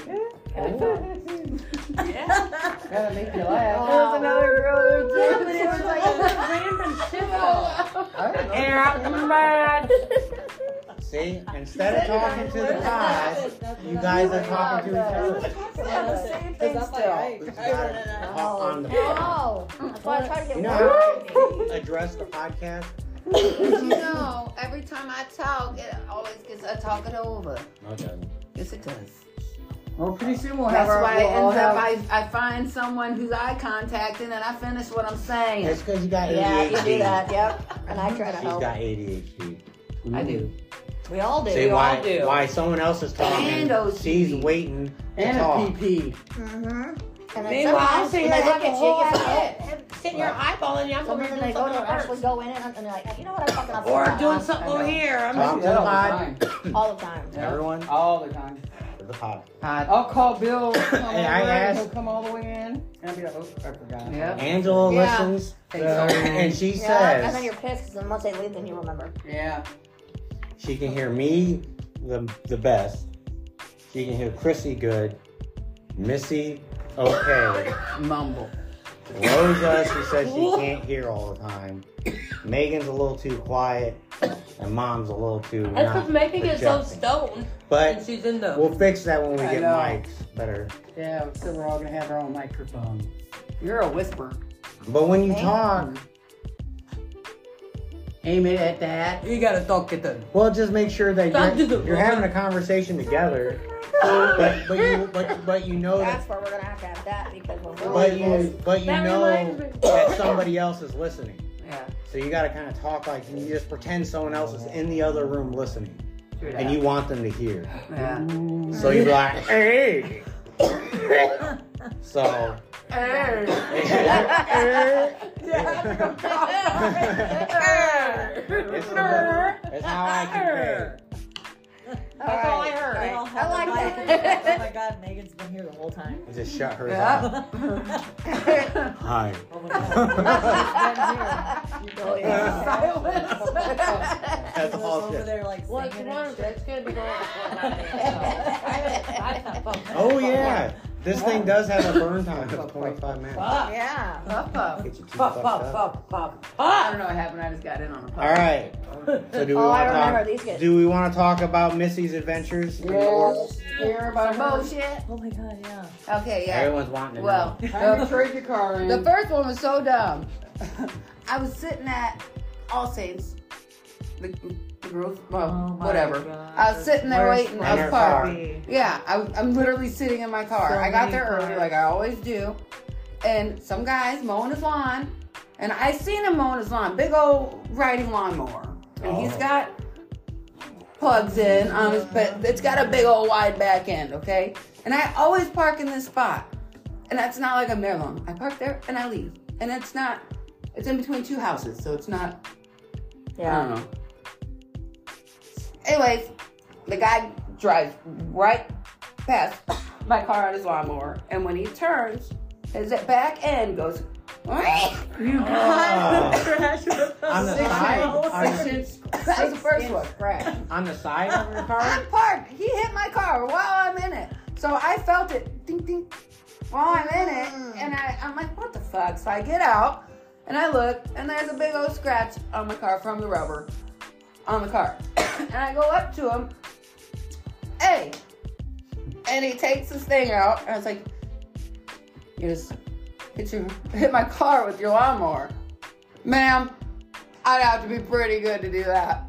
B: Gotta make you laugh.
D: There's another girl there
E: Yeah, but it was like a random shit.
B: I don't know.
E: Air out the mud.
A: See, instead of talking to the pod, you guys are talking to each other.
D: the same thing still.
A: We just gotta talk on the pod.
D: Oh, that's why I try to get
A: You know
D: more.
A: how to address the podcast?
C: No, every time I talk, it always gets I talk it over.
A: Okay.
C: Yes, it does.
B: Well, pretty soon we'll
C: That's
B: have
C: why it
B: we'll
C: ends up
B: have-
C: I find someone who's eye contacting and I finish what I'm saying.
A: It's because you got ADHD.
D: Yeah, you do that. Yep. And I try to
A: She's
D: help.
A: got ADHD.
C: I do.
D: We all do.
A: See
E: all
A: why?
E: do.
A: Why someone else is talking?
C: And OCD.
A: She's waiting to
B: and
A: talk.
B: a PP.
D: Mm-hmm. And then
E: Meanwhile, I
D: sometimes
E: see
D: when
E: her
D: they look
E: having
D: at
E: a
D: you,
E: whole
D: you
E: ass
D: forget.
E: head, sitting here eyeballing you. I'm over
D: Sometimes
E: here
D: they
E: doing
D: go to
E: something
D: actually
E: else.
D: go in and they're like, you know what, I'm fucking up.
E: Or
D: for
E: doing
D: that.
E: something
C: I know.
E: over here. I'm
A: Tom,
E: just,
A: to the
B: All the
A: pod.
B: time.
D: All the time.
C: Yeah.
A: Everyone,
B: All the time.
A: to the pod.
B: I'll call Bill. Come
A: Hey,
B: over,
A: I asked-
B: He'll come all the way in. And I'll be like, oh, I forgot.
C: Yep.
A: Angela
D: Yeah.
A: listens,
C: Thanks, Zoe.
A: and she
D: Yeah, and then
A: says
D: you're pissed because then once they leave, then you remember.
B: Yeah.
A: she can hear me the best. She can hear Chrissy good. Missy, okay.
C: Mumble.
A: Rosa, she says she can't hear all the time. Megan's a little too quiet, and Mom's a little too.
E: that's because
A: not
E: Megan gets so
A: projecting.
E: stoned.
A: But
E: And she's in the.
A: we'll fix that when we
B: I
A: get
B: know.
A: mics better.
B: Yeah, so we're all gonna have our own microphone.
C: You're a whisper.
A: But when you
D: Hey.
A: talk,
B: Aim it at that. You gotta talk it then.
A: well, just make sure that
E: Don't do the-
A: you're having a conversation together. But you know
D: That's
A: that.
D: where we're gonna have that because when we're
A: But you
E: That
A: know
E: reminds me.
A: that somebody else is listening.
C: Yeah.
A: So you got to kind of talk like you just pretend someone else is in the other room listening,
C: True
A: and you want them to hear.
C: Yeah.
A: So you're like, hey. So. It's how I compare.
E: That's all I heard.
D: I like
F: Oh
D: that.
F: my god, Megan's been here the whole time.
A: Just shut her
C: Yeah.
A: up. Hi.
F: Oh my god.
D: Oh, yeah.
A: That's all
F: over
A: shit.
F: there like
E: Well,
F: singing
E: tomorrow
F: and shit.
E: it's gonna be going for my day. I thought,
A: Oh yeah. This thing does have a burn time of 25 minutes.
D: Yeah.
C: Puff puff.
A: Get you too
E: pop,
A: fucked
E: pop,
A: up.
E: pop, pop,
C: I
E: pop.
C: don't know what happened. I just got in on a puff.
A: All right. So do we
D: Oh, I
A: want to
D: remember
A: talk?
D: these guys.
A: Do we want to talk about Missy's adventures?
C: Yes. Hear about bullshit.
F: Oh my god, yeah.
C: Okay, yeah.
A: Everyone's wanting to
C: Well,
B: Time to
C: the,
B: trade your car in.
C: the first one was so dumb. I was sitting at All Saints, the girls, well,
F: Oh my
C: whatever.
F: God.
C: I was sitting there
F: Worst
C: waiting.
A: In
C: I
A: her
C: was parked.
A: car.
C: Yeah, I'm literally sitting in my car.
F: So
C: I got
F: many
C: there early,
F: cars.
C: like I always do. And some guy's mowing his lawn, and I seen him mowing his lawn, big old riding lawnmower, and he's
A: Oh.
C: got plugs in on his, but it's got a big old wide back end, okay? And I always park in this spot, and that's not like I'm there long. I park there and I leave, and it's not. It's in between two houses, so it's not. I don't know. Anyways, the guy drives right past my car on his lawnmower, and when he turns, his back end goes.
F: You
A: Oh. On the side?
C: That was the first one.
B: Crash.
A: On the side of your car?
C: I'm parked. He hit my car while I'm in it, so I felt it ding ding while I'm in it, and I'm like, what the fuck? So I get out and I look, and there's a big old scratch on my car from the rubber on the car, and I go up to him, hey, and he takes this thing out, and I was like, you just hit my car with your lawnmower, ma'am. I'd have to be pretty good to do that.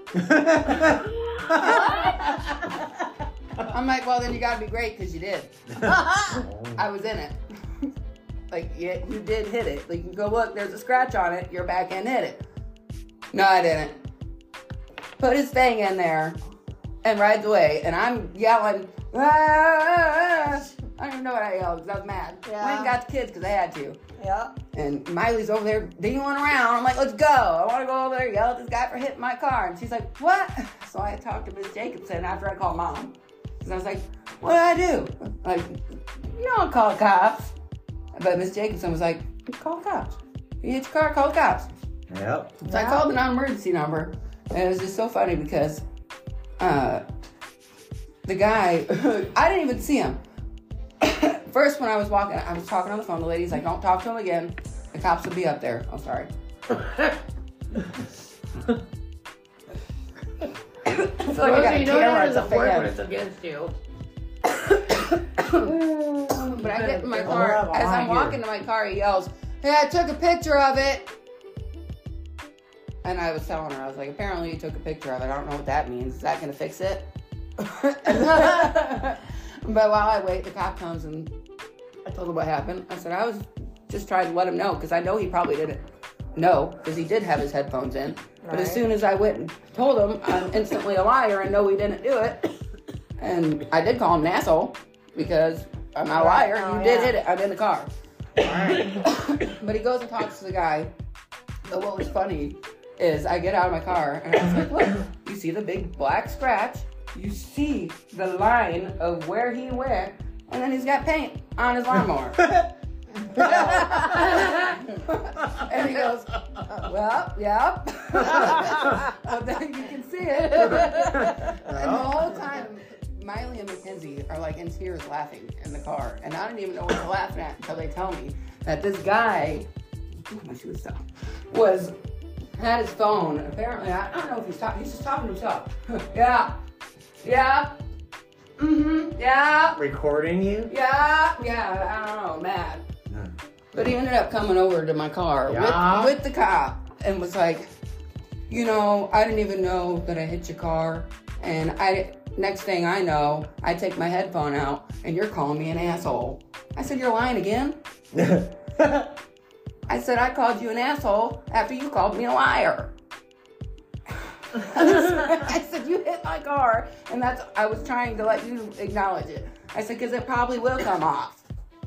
C: I'm like, well, then you gotta be great because you did. I was in it. Like, yeah, you did hit it. Like, you go look, there's a scratch on it. Your back end hit it. No, I didn't. Put his thing in there and rides away. And I'm yelling, "Ah!" I don't even know what I yelled because I was mad.
D: Yeah.
C: Went and got the kids because I had to.
D: Yep.
C: And Miley's over there dinging around. I'm like, let's go. I want to go over there, yell at this guy for hitting my car. And she's like, what? So I talked to Miss Jacobson after I called Mom. Because I was like, what did I do? Like, you don't call the cops. But Miss Jacobson was like, call the cops. You hit your car, call the cops.
A: Yep.
C: So I called the non-emergency number. And it was just so funny because the guy, I didn't even see him. First, when I was talking on the phone. The lady's like, don't talk to him again. The cops will be up there. I'm sorry. I feel like I got a
E: you know
C: camera
E: that
C: at the
E: doesn't work when
C: fan.
E: it's against you.
C: But I get in my
A: Well,
C: car.
A: well,
C: As I'm
A: I hear.
C: walking to my car, he yells, hey, I took a picture of it. And I was telling her, I was like, apparently you took a picture of it. I don't know what that means. Is that going to fix it? But while I wait, the cop comes and I told him what happened. I said, I was just trying to let him know because I know he probably didn't know because he did have his headphones in. But as soon as I went and told him, I'm instantly a liar and know he didn't do it. And I did call him an asshole because I'm not a liar.
D: Oh,
C: You did hit it. I'm in the car. But he goes and talks to the guy. But what was funny is I get out of my car and I was like, look, you see the big black scratch. You see the line of where he went, and then he's got paint on his lawnmower. And he goes, well, yep. Well, then you can see it. And the whole time, Miley and Mackenzie are like in tears laughing in the car. And I didn't even know what to laugh at until they tell me that this guy, my shoes stopped, had his phone. And apparently, I don't know if he's just talking to himself. Yeah. Yeah.
A: Recording you?
C: Yeah, I don't know, mad. But he ended up coming over to my car with the cop and was like, you know, I didn't even know that I hit your car. And next thing I know, I take my headphone out and you're calling me an asshole. I said, you're lying again? I said, I called you an asshole after you called me a liar. I said, you hit my car, and I was trying to let you acknowledge it. I said, because it probably will come off.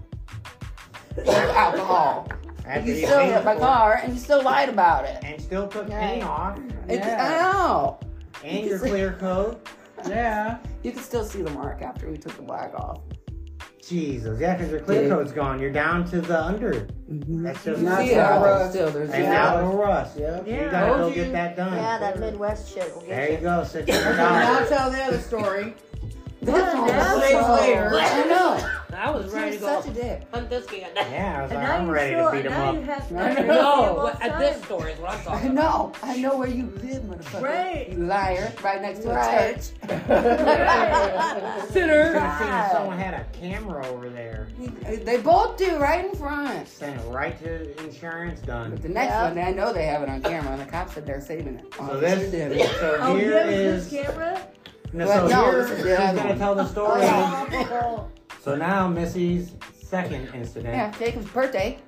C: Alcohol.
A: After
C: You still
A: paid
C: hit my
A: for it.
C: car, and you still lied about it.
A: And still took paint off.
C: I know.
A: And your clear coat.
B: Yeah.
C: You can still see the mark after we took the black off.
A: Jesus, yeah, because your clear coat's gone. You're down to the under. That's just
C: You
A: not
C: see it, but still, there's
A: And now it'll rust.
B: Yeah.
A: You gotta go get that done.
D: Yeah, that Midwest shit will
A: There
D: get
A: you go, $600.
B: Now tell the other story.
C: This one
B: Days
C: was
B: later.
C: I know.
E: I was ready to
C: You're
E: go
C: such a dick.
E: hunt this guy.
A: Yeah, I was
F: And
A: like,
F: now
A: I'm
F: you
A: ready
F: still,
A: to beat him
F: now you
A: up.
F: have
C: I
F: to
E: No, this story is what I'm
C: I
E: talking about.
C: know where you live, motherfucker.
F: Right.
C: You liar. Right next to a
D: Right.
C: church.
E: Sinner.
A: Should have seen someone had a camera over there.
C: They both do, right in front.
A: Sent it right to insurance,
C: But
A: done.
C: the next
D: Yep.
C: one, I know they have it on camera, and the cops said they're saving it.
A: So this, so
F: Oh,
A: here
F: yeah, with
A: is,
F: this camera?
A: no,
C: Well,
A: so
C: no,
A: here
C: this is
A: she's
C: the other
A: gonna
C: one.
A: tell the story.
F: Oh.
A: So now Missy's second incident.
C: Yeah, Jacob's birthday.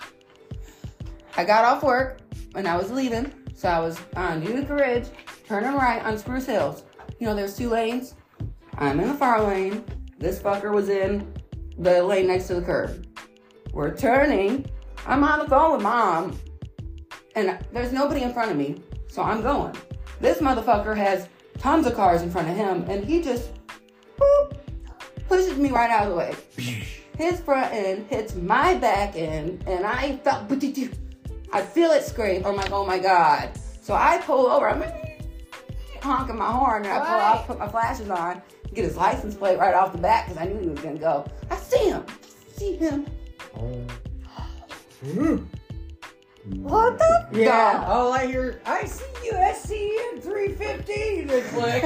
C: I got off work, and I was leaving, so I was on Utica Ridge, turning right on Spruce Hills. You know, there's 2 lanes. I'm in the far lane. This fucker was in the lane next to the curb. We're turning. I'm on the phone with Mom, and there's nobody in front of me, so I'm going. This motherfucker has tons of cars in front of him, and he just boop, pushes me right out of the way. His front end hits my back end, and I feel it scrape. I'm like, oh my God. So I pull over. I'm honking my horn, and I pull off, put my flashes on, get his license plate right off the bat because I knew he was going to go. I see him.
D: What the?
B: Yeah. All I hear, I see you, SCN 315. It's like,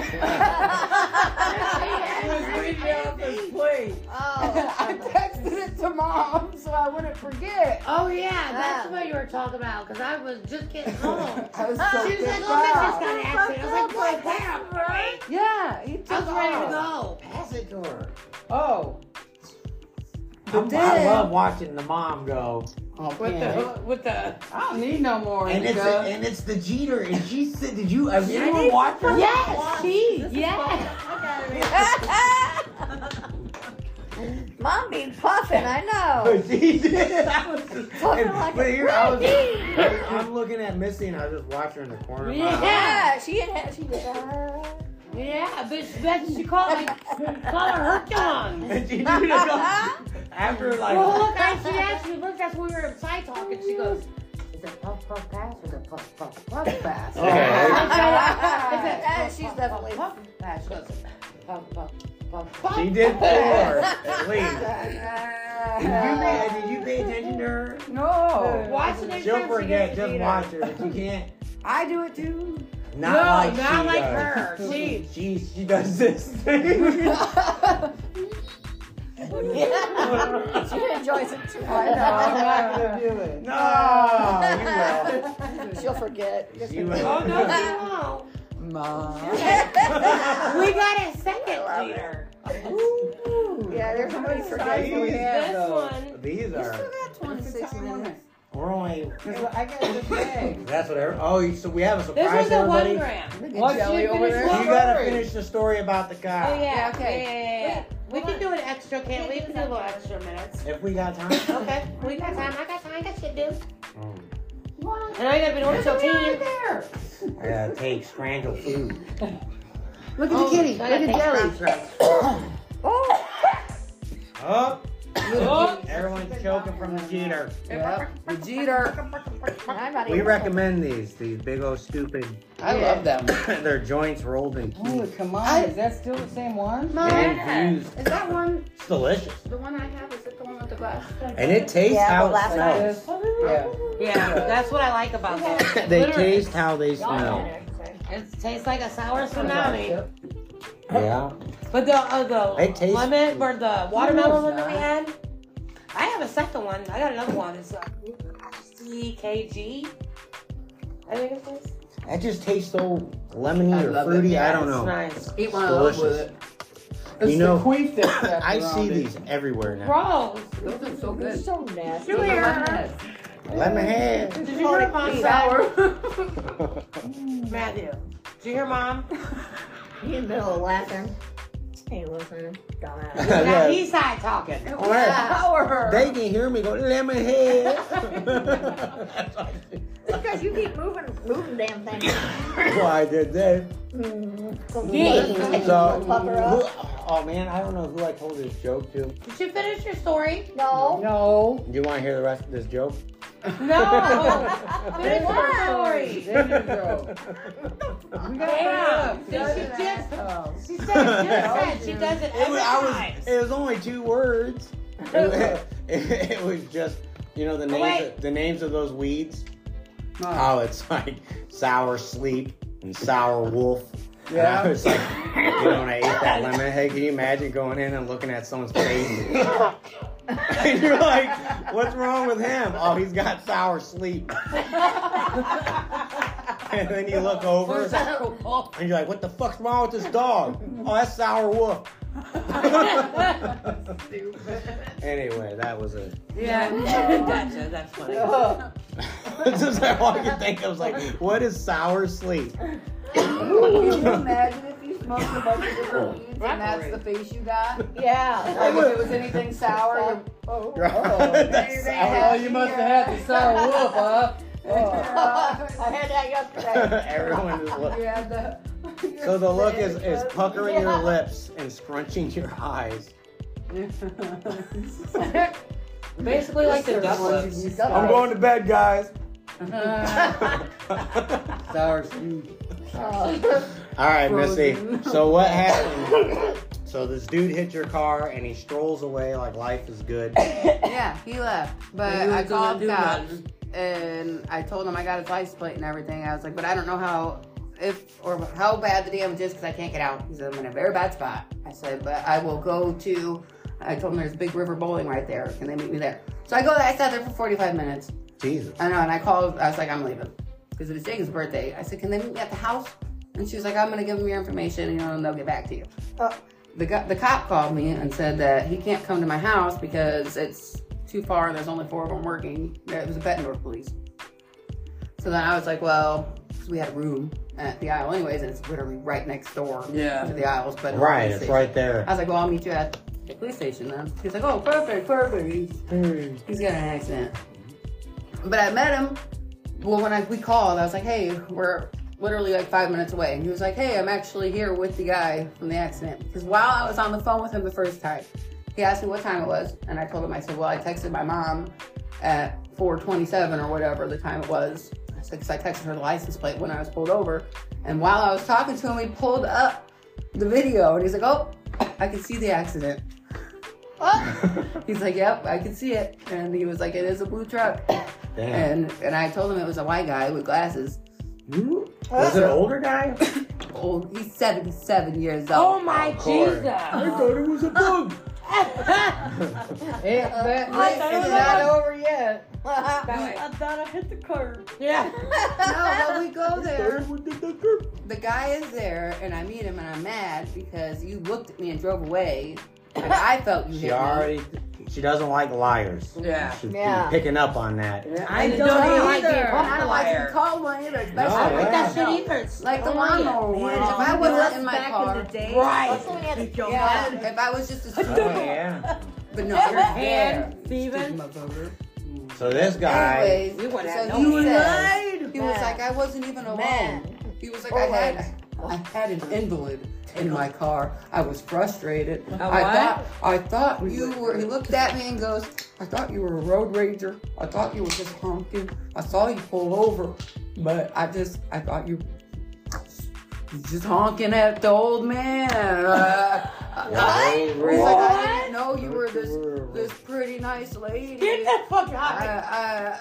B: he was reading off his plate.
D: Oh.
C: I texted it to Mom so I wouldn't forget.
E: Oh yeah, that's what you were talking about. Because I was just getting home.
C: I was so
E: She was like,
C: pissed
E: "Oh, Memphis
C: off.
E: got an accident." I was like, "Boy, damn, right?"
C: Yeah, he took
E: I was ready to
C: off.
E: go.
A: Pass it to her.
B: Oh.
A: I
C: then-
A: love watching the mom go.
E: With the
C: I don't need no more.
A: And
C: Indica.
A: it's the Jeter. And she said, have you ever watched her?
E: yes, she yes.
D: Mom be puffing, I know.
A: She did. I was just,
D: Puffing like
A: but
D: a
A: here I'm looking at Missy and I was just watching her in the corner. Of my eye.
D: Yeah, she did.
E: Yeah, but she called her Herculon.
A: And she knew to go after like.
E: Well, look, she actually looked as we were inside talking. She goes, "Is it puff puff pass or is it puff puff puff pass?"
D: Yeah, she's definitely.
E: puff pass. She goes, puff puff puff puff.
A: She did 4 at least. Did you pay attention to her?
C: No.
E: Watch it.
A: She'll forget. Just watch her, but you can't.
C: I do it too.
A: Not
E: No,
A: like
E: not
A: she
E: like
A: does.
E: her.
A: She does this thing.
D: She enjoys it too
C: I
D: much.
C: know. I'm not gonna do it.
A: No, you will.
D: She'll She'll forget. Just
A: You-
D: forget.
E: Oh, no, no.
C: Mom.
E: We got a second leader.
D: Yeah, there's somebody forgetting.
E: This one.
A: These
C: You still
A: are.
C: got 26 minutes.
A: We're only.
C: I got this bag.
A: That's whatever. Oh, so we have a
E: This
A: surprise
E: was
A: for
E: a 1
A: everybody.
E: gram.
C: What
B: jelly
C: you
B: over
C: finish
B: there?
C: your
A: You gotta
C: story?
A: finish the story about the
E: Oh,
A: cow.
E: yeah.
C: Yeah, okay.
E: Yeah. We can do an extra, can't we? We can do a little extra minutes.
A: If we got time.
E: Okay. We got time. I got time. I got shit to do.
A: Oh,
E: And I gotta be doing so team.
C: There.
A: I gotta take strangle food.
C: Look at the kitty. Look at Jelly.
A: Oh,
E: Oh.
A: everyone's choking from the Jeter.
C: Yep. The Jeter.
D: I'm not
A: We
D: even-
A: recommend these big old stupid.
C: I love them.
A: Their joints rolled in
B: Holy,
A: cubes.
B: come on. Is that still the same one?
A: And infused.
C: Is that one,
A: It's delicious.
C: the one I have, is it the one with the glass?
A: And it tastes
D: Yeah,
A: how
D: but last
A: it
D: time-
A: smells.
B: Yeah.
E: Yeah, that's what I like about them.
A: They
E: Literally.
A: taste how they smell.
E: It tastes like a sour tsunami.
A: Yeah.
E: But the
A: It tastes-
E: lemon or the watermelon one that we had, I have a second one. I got another one. It's CKG. I think it is.
A: It just tastes so lemony
C: I
A: or
C: love it.
A: fruity.
C: Yeah,
A: I don't
E: It's
A: know.
E: nice.
C: Eat one of those with
A: Delicious.
C: it.
B: It's
A: You know,
B: the queef that's wrapped
A: I
B: around
A: see
B: it.
A: these everywhere now.
E: Gross.
C: Those are so good.
D: So nasty.
A: Lemon head.
E: Did you hear what Mom said?
C: Sour.
E: Matthew, did you hear Mom?
D: You in the middle of laughing. Hey, listen, dumbass.
E: Now
A: Yeah.
E: he's side talking.
C: Sour.
A: They can hear me go lemon head.
D: Because you keep moving damn things.
A: Well, I did that.
E: Yeah.
A: So,
D: Pucker up.
A: oh man, I don't know who I told this joke to.
E: Did you finish your story?
D: No.
B: No.
A: Do you want to hear the rest of this joke?
E: No. Finish your story.
B: There you go. We got
E: Damn.
B: it up.
E: She just-
B: Oh.
E: She said she does it every time.
A: It was only 2 words. It was just, you know,
E: Wait.
A: the names of those weeds.
B: Oh.
A: How it's like sour sleep and sour wolf.
B: Yeah.
A: And I was like, you know, when I ate that lemon, hey, can you imagine going in and looking at someone's face? And you're like, what's wrong with him? Oh, he's got sour sleep. And then you look over and you're like, what the fuck's wrong with this dog? Oh, that's sour wolf. Anyway, that was it.
E: Yeah. Gotcha. That's funny.
A: That's just all I could think of. Was like, what is sour sleep?
C: Can you imagine if you smoked a bunch of different weeds and that's the face you got?
D: Yeah.
C: Like if it was anything sour,
D: Oh.
A: That's sour.
B: Oh, you must have had the sour wolf, huh?
D: I had that yesterday.
A: Everyone is
C: you
A: looking.
C: had the.
A: So the look is puckering your lips and scrunching your eyes.
E: Basically like the duck lips.
A: I'm going to bed, guys.
B: Sour sleep.
A: All right, Missy. So what happened? So this dude hit your car and he strolls away like life is good.
C: Yeah, he left. But
E: And you
C: I
E: was gonna
C: called
E: do
C: cops
E: nothing.
C: and I told him I got his license plate and everything. I was like, but I don't know how bad the damage is because I can't get out. He said, I'm in a very bad spot. I said, but I will go to, I told him there's Big River Bowling right there. Can they meet me there? So I go there. I sat there for 45 minutes.
A: Jesus.
C: I know, and I called. I was like, I'm leaving because it was Jake's birthday. I said, can they meet me at the house? And she was like, I'm gonna give them your information, you know, and they'll get back to you. The cop called me and said that he can't come to my house because it's too far and there's only 4 of them working. It was a Bettendorf police. So then I was like, well, 'cause we had a room at the aisle anyways, and it's literally right next door to the aisles. But
A: Right, it's right there.
C: I was like, well, I'll meet you at the police station then. He's like, oh, perfect. He's got an accident. But I met him. Well, when we called, I was like, hey, we're literally like 5 minutes away. And he was like, hey, I'm actually here with the guy from the accident. Because while I was on the phone with him the first time, he asked me what time it was. And I told him, I said, well, I texted my mom at 4:27 or whatever the time it was. I said, because I texted her the license plate when I was pulled over. And while I was talking to him, he pulled up the video. And he's like, oh, I can see the accident. He's like, yep, I can see it. And he was like, it is a blue truck.
A: Damn.
C: And I told him it was a white guy with glasses.
A: Was it an older guy?
C: Old, he's 77 years
E: Oh
C: old.
E: my
A: Of course.
E: Jesus.
A: thought it was a bug.
C: It's not over yet.
F: I thought I hit the curb.
E: Yeah.
C: No, but we go there. The guy is there, and I meet him, and I'm mad because you looked at me and drove away. And I felt you hit me.
A: She doesn't like liars.
E: Yeah.
A: She's
D: Yeah.
A: picking up on that.
E: I don't
F: don't
E: like
F: either.
E: being
C: I
E: called a
C: don't like to be
E: liar.
C: called one either, especially
A: No,
E: I don't like that
A: yeah.
E: shit either. It's
C: like the
E: lying.
C: lawnmower one.
F: Yeah.
C: If I wasn't in my
F: back
C: car,
F: in the day.
E: Right.
D: That's when we had to
C: yeah. If I was just a
A: Oh, yeah.
C: but no,
E: Your
C: you're
E: hand,
C: there.
E: Steven.
C: Motherfucker.
A: So this guy,
C: Anyways,
E: We wouldn't
C: so
E: have
C: he
E: known.
C: said, he was
D: Man.
C: like, I wasn't even alone.
D: Man.
C: He was like,
D: Or
C: I had an invalid in my car. I was frustrated.
E: what?
C: I thought you were. He looked at me and goes, I thought you were a road rager. I thought you were just honking. I saw you pull over, but I thought you just honking at the old man. He's like, I didn't know you were this pretty nice lady.
E: Get the fuck out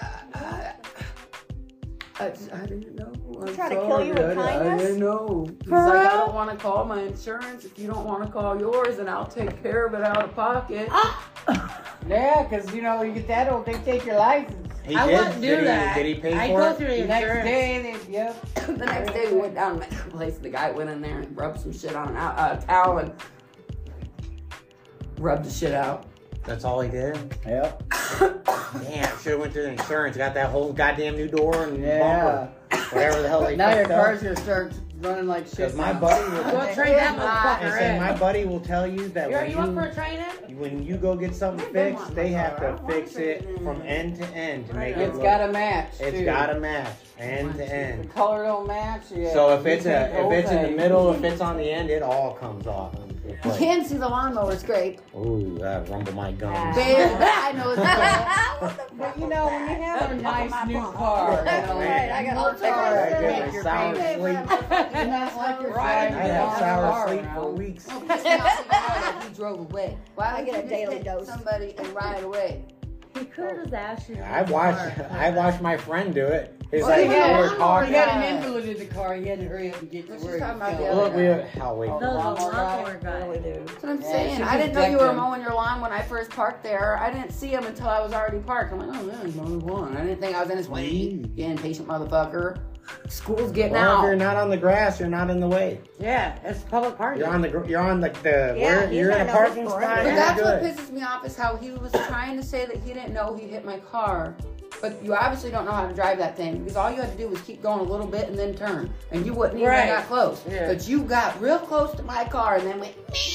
C: I didn't know. I'm
D: Try to kill you with
C: sorry. I
D: kindness?
C: didn't know. He's like, I don't want to call my insurance. If you don't want to call yours, then I'll take care of it out of pocket.
B: Yeah, because you get that old, they take your license.
A: he
E: I
A: did.
E: wouldn't do that.
A: Did he pay
E: I
A: for
E: go
A: it?
E: through
B: The
E: the
B: next
E: insurance.
B: day, yep.
C: The next day, we went down to my place. The guy went in there and rubbed some shit on a towel and rubbed the shit out.
A: That's all he did?
B: Yep.
A: Damn, should have went through the insurance, got that whole goddamn new door and
B: Yeah.
A: bumper. Whatever the hell they
B: Now your
A: fucked up.
B: car's gonna start running like shit.
A: Because my
B: now.
A: buddy will,
E: We'll trade that
A: I
E: motherfucker
A: said, my
E: in.
A: buddy will tell you that
E: Are you up for a training?
A: when you go get something fixed, they have to fix it from end to end to make it
B: It's
A: look.
B: got to match.
A: It's
B: too.
A: got to match end to
B: The
A: end.
B: color don't match. Yeah.
A: So if
B: You
A: it's
B: take the whole
A: in the
B: thing.
A: middle, if it's on the end, it all comes off.
C: You can see the lawnmower scrape.
A: Ooh, that rumble my gums.
C: Babe, I know it's bad.
B: But when you have a nice new car,
D: Right, I got
C: I'll
D: to take
A: I
D: her.
A: get
B: make your
A: sour
B: payment.
A: sleep.
B: It's not like you're
E: Right.
B: driving
A: I had
B: down
A: sour
B: the car
A: sleep
B: now.
A: for weeks.
C: Well, piss me off even more that he drove away. Why
D: I
C: would
D: get
C: you
D: a
C: just
D: daily
C: hit
D: dose.
C: somebody and ride away?
F: He could have asked you.
A: I watched my friend do it. He's
C: Well,
A: like,
C: he
A: we
C: had-
A: were
B: He
A: talking.
B: had an invalid in the car. He had to hurry up and get to
C: Let's
B: where he
C: just
B: was
C: talk about the
B: going.
C: other
A: Look, we, how we.
F: No, the
B: Lawnmower
F: lawnmower
B: guy?
F: guy.
D: Really do.
C: That's what I'm
B: Yeah,
C: saying.
B: she
C: I didn't know
B: just
C: you were
B: decked him.
C: mowing your lawn when I first parked there. I didn't see him until I was already parked. I'm like, oh, yeah, he's mowing his lawn. I didn't think I was in his way. You impatient motherfucker. School's getting
A: Well, if you're
C: out.
A: not on the grass, you're not in the way.
E: Yeah, it's public parking.
A: You're on the
D: Yeah, he's
A: you're in a
D: not
A: parking
D: noticed for
A: spot.
C: But
A: You're
C: that's what
A: good.
C: pisses me off is how he was trying to say that he didn't know he hit my car. But you obviously don't know how to drive that thing because all you had to do was keep going a little bit and then turn. And you wouldn't even
E: Right.
C: got close.
E: Yeah.
C: But you got real close to my car and then went,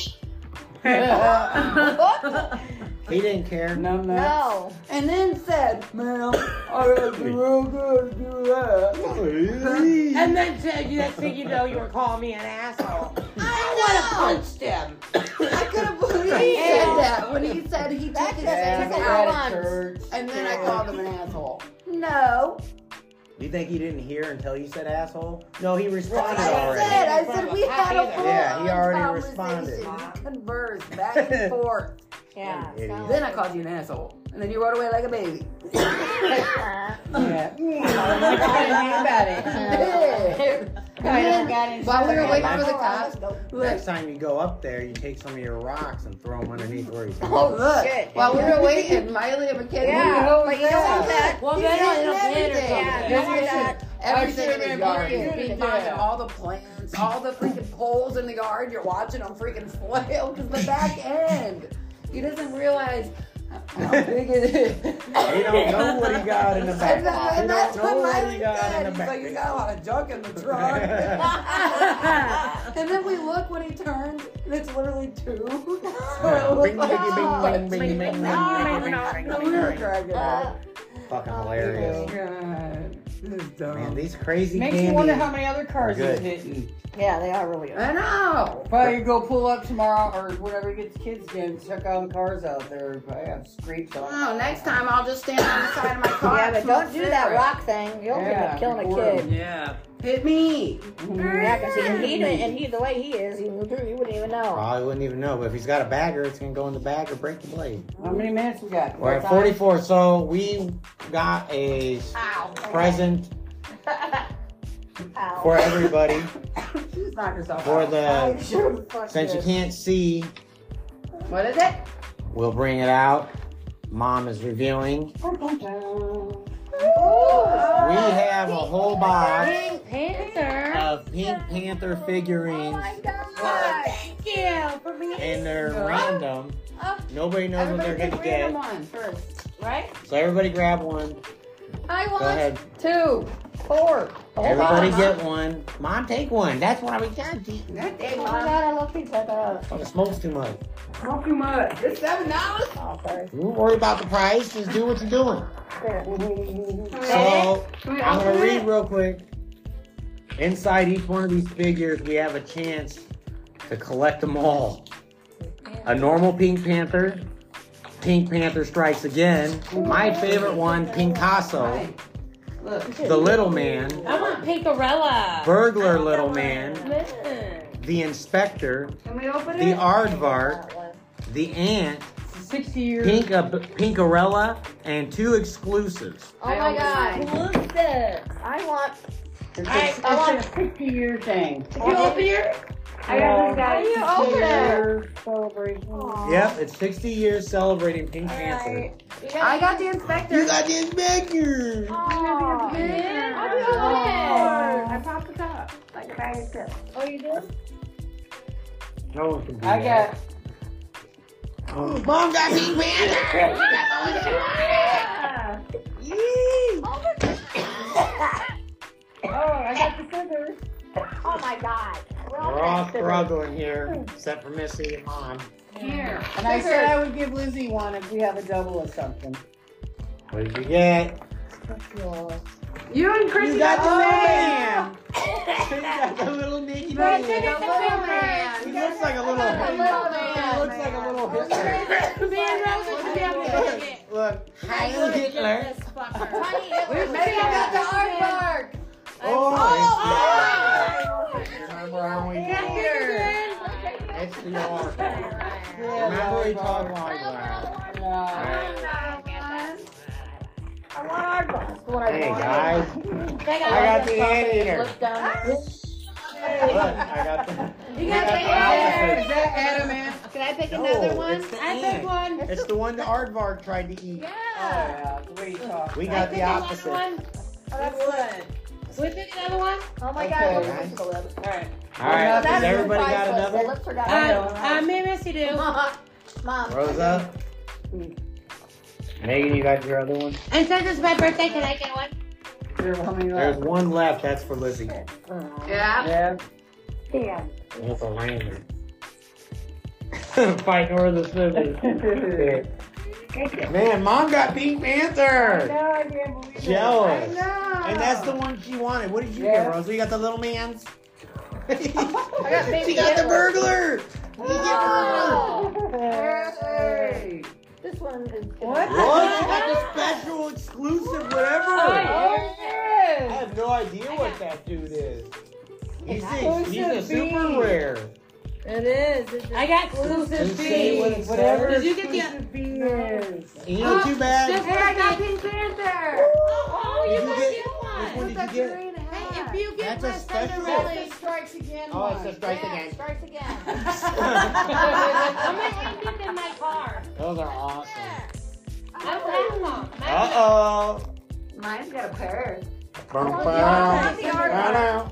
A: He didn't care.
D: No.
C: and then said, ma'am, I have to real good to do that.
E: And then next thing you know, you were calling me an asshole. I would have punched him.
C: I couldn't believe he said that when he said he took his
D: Yeah,
C: things
D: took
C: out.
D: it out.
B: Church.
C: And then I called him an asshole.
D: No.
A: You think he didn't hear until you said asshole? No, he responded
C: I
A: already.
C: said, we had a full
A: Yeah, he already
C: conversation.
A: responded.
C: We conversed back and forth.
D: Yeah.
A: Idiot.
D: sounds
C: Then I called you an asshole. And then you rode away like a baby.
B: Yeah. About it.
C: And then, while we were waiting for the cops,
A: Next time you go up there, you take some of your rocks and throw them underneath where he's
C: oh look,
D: shit.
C: while we were waiting, Miley and McKenna,
D: Yeah, but you don't want that.
E: Well,
C: He's
E: then I
C: eating
E: don't get it or
C: everything.
E: something.
D: You don't want that.
C: Everything in the yard.
B: He
C: He's
B: did.
C: finding all the plants, all the freaking poles in the yard. You're watching them freaking flail because the back end. He doesn't realize how big it is.
A: He don't know what he got in the back.
C: And
A: He
C: and that's
A: don't know
C: what
A: what
C: Miley
A: he got
C: said.
A: in the
C: He's like, you
A: back.
C: got a lot of junk in the trunk. And then we look when he turns, and it's literally two. So it
A: Bing,
C: looked like
A: bing, bing, bing, bing, bing, bing, bing,
C: so
A: bing,
C: we were
A: bing.
C: cracking up.
A: Fucking hilarious.
C: God, this is dumb.
A: Man, these crazy
B: Makes
A: candy.
B: you wonder how many other cars
A: Good.
B: he's hitting.
D: Yeah, they are really good.
C: I know.
B: Probably go pull up tomorrow or whenever he gets kids again, check all the cars out there. Probably have scrapes on.
C: Oh, next time I'll just stand on the side of my car.
D: Yeah,
C: and
D: but
C: smoke
D: don't do that
C: cigarette.
D: rock thing. You'll end up killing a kid.
E: Yeah.
C: Hit me.
D: Yeah, because he the way he is, you wouldn't even know.
A: Probably wouldn't even know, but if he's got a bagger, it's gonna go in the bag or break the blade.
B: How many minutes we got?
A: We're at 44, so we got a
D: Ow.
A: present
D: Ow.
A: for everybody.
C: Knock yourself
A: For
C: out.
A: the
D: Sure the fuck
A: since you
D: is.
A: can't see,
C: What is it?
A: We'll bring it out. Mom is revealing. We have a whole box
E: Pink Panther.
A: of Pink Panther figurines,
E: Thank you for being
A: and they're random. Nobody knows what they're gonna get.
C: One first.
E: right.
A: So everybody grab one.
D: I
A: Go
D: want
A: ahead.
D: 2, 4.
A: Everybody get one. Mom, take one. That's what I was trying to eat.
D: Oh my god, I love Pink Panther.
A: Oh, it smokes too much.
C: Not too much. It's $7.
D: Oh, sorry.
A: Don't worry about the price. Just do what you're doing. So I'm gonna read real quick. Inside each one of these figures, we have a chance to collect them all. A normal Pink Panther. Pink Panther Strikes Again. My favorite one, Picasso.
C: Look.
A: The Little Man.
E: I want Pinkarella.
A: Burglar Little Man.
E: Man.
A: The Inspector.
C: Can we open
A: The
C: it?
A: Aardvark. The Ant.
C: 60 years.
A: Pinkarella. And 2 exclusives.
D: Oh my god.
E: What's this?
D: I want.
C: It's a 60-year thing.
E: Did you open yours?
C: I got
D: How do you open it?
C: celebration.
D: Aw.
A: Yep, it's 60 years celebrating Pink Panther.
D: Alright.
C: I got the inspector.
A: got the Inspector!
D: Aw.
C: How
D: do you open it?
C: I popped the top like a bag of chips.
D: Oh, you do?
A: No one can do
C: I
A: that.
C: got.
A: Oh, Mom got Pink
C: Oh, I got the scissors.
D: Oh my god.
A: We're all struggling here, except for Missy and Mom.
C: Here. And I said I would give Lizzie one if we have a double or something.
A: What did you get?
C: You and Chrissy
A: You got the
C: oh,
A: man! You got the little Nicky
C: But
A: man.
C: the little man.
A: He looks like a little
C: man.
A: He looks like a little Hitler.
E: Me and Rosie together.
A: Look, Heil Hitler.
C: Maybe I got the aardvark.
A: Oh, remember how we It's the art. Remember we talked like that. Hey guys, I got the anteater. Look, I got the.
E: You got the
A: opposite.
C: Is that Adam, man?
D: Can I pick
A: No,
D: another one?
A: it's the
E: I
A: ant.
E: picked one.
A: It's the one the aardvark tried to eat.
C: Oh, yeah. The way you talk.
A: We got the opposite.
E: One.
C: Oh, that's good.
E: We pick another one.
D: Oh my
C: Okay.
D: god, what is the lips?
E: Alright.
A: All right, does everybody got
D: The
A: another?
D: lips are down.
E: Me and Missy do.
D: Mom.
A: Rosa? Megan, you got your other one?
E: And since it's my birthday, can I get one?
C: Here, how many
A: There's
C: left?
A: one left. That's for Lizzie.
C: Yeah.
A: That's a lander. Fight over the scissors. Man, Mom got Pink Panther.
C: No, I can't believe it.
A: Jealous.
C: I know.
A: And that's the one she wanted. What did you
C: Yeah.
A: get, Rosa? You got the little man's?
D: I got Pink
A: She got the
D: Panther.
A: burglar. What did you get, burglar?
C: Hey.
D: This one is.
C: What?
A: What? She got the special, exclusive, whatever.
C: Oh,
A: I
C: yes.
A: have no idea what that dude is. He's
C: Exclusive
A: a super
C: bean.
A: rare.
F: It is.
E: I got exclusive
A: Say what it
E: beans.
C: Whatever.
E: Did you get the-
C: exclusive bean is.
A: Ain't no too bad.
C: Hey, I got Pink Panther.
E: Oh, you
A: Did
E: got
A: get?
E: the
A: Which
E: one.
A: one did you get?
E: Hey, if you get
A: That's
E: my
A: a special.
E: Cinderella,
C: Strikes again.
A: Oh, it's
C: one.
A: a strike
D: Yeah,
A: again.
D: strikes again.
E: I'm gonna hang them in my car.
A: Those are awesome.
E: I have them.
A: Uh-oh.
C: Mine's got a pair.
A: Bum, bum.
C: got the
A: I know.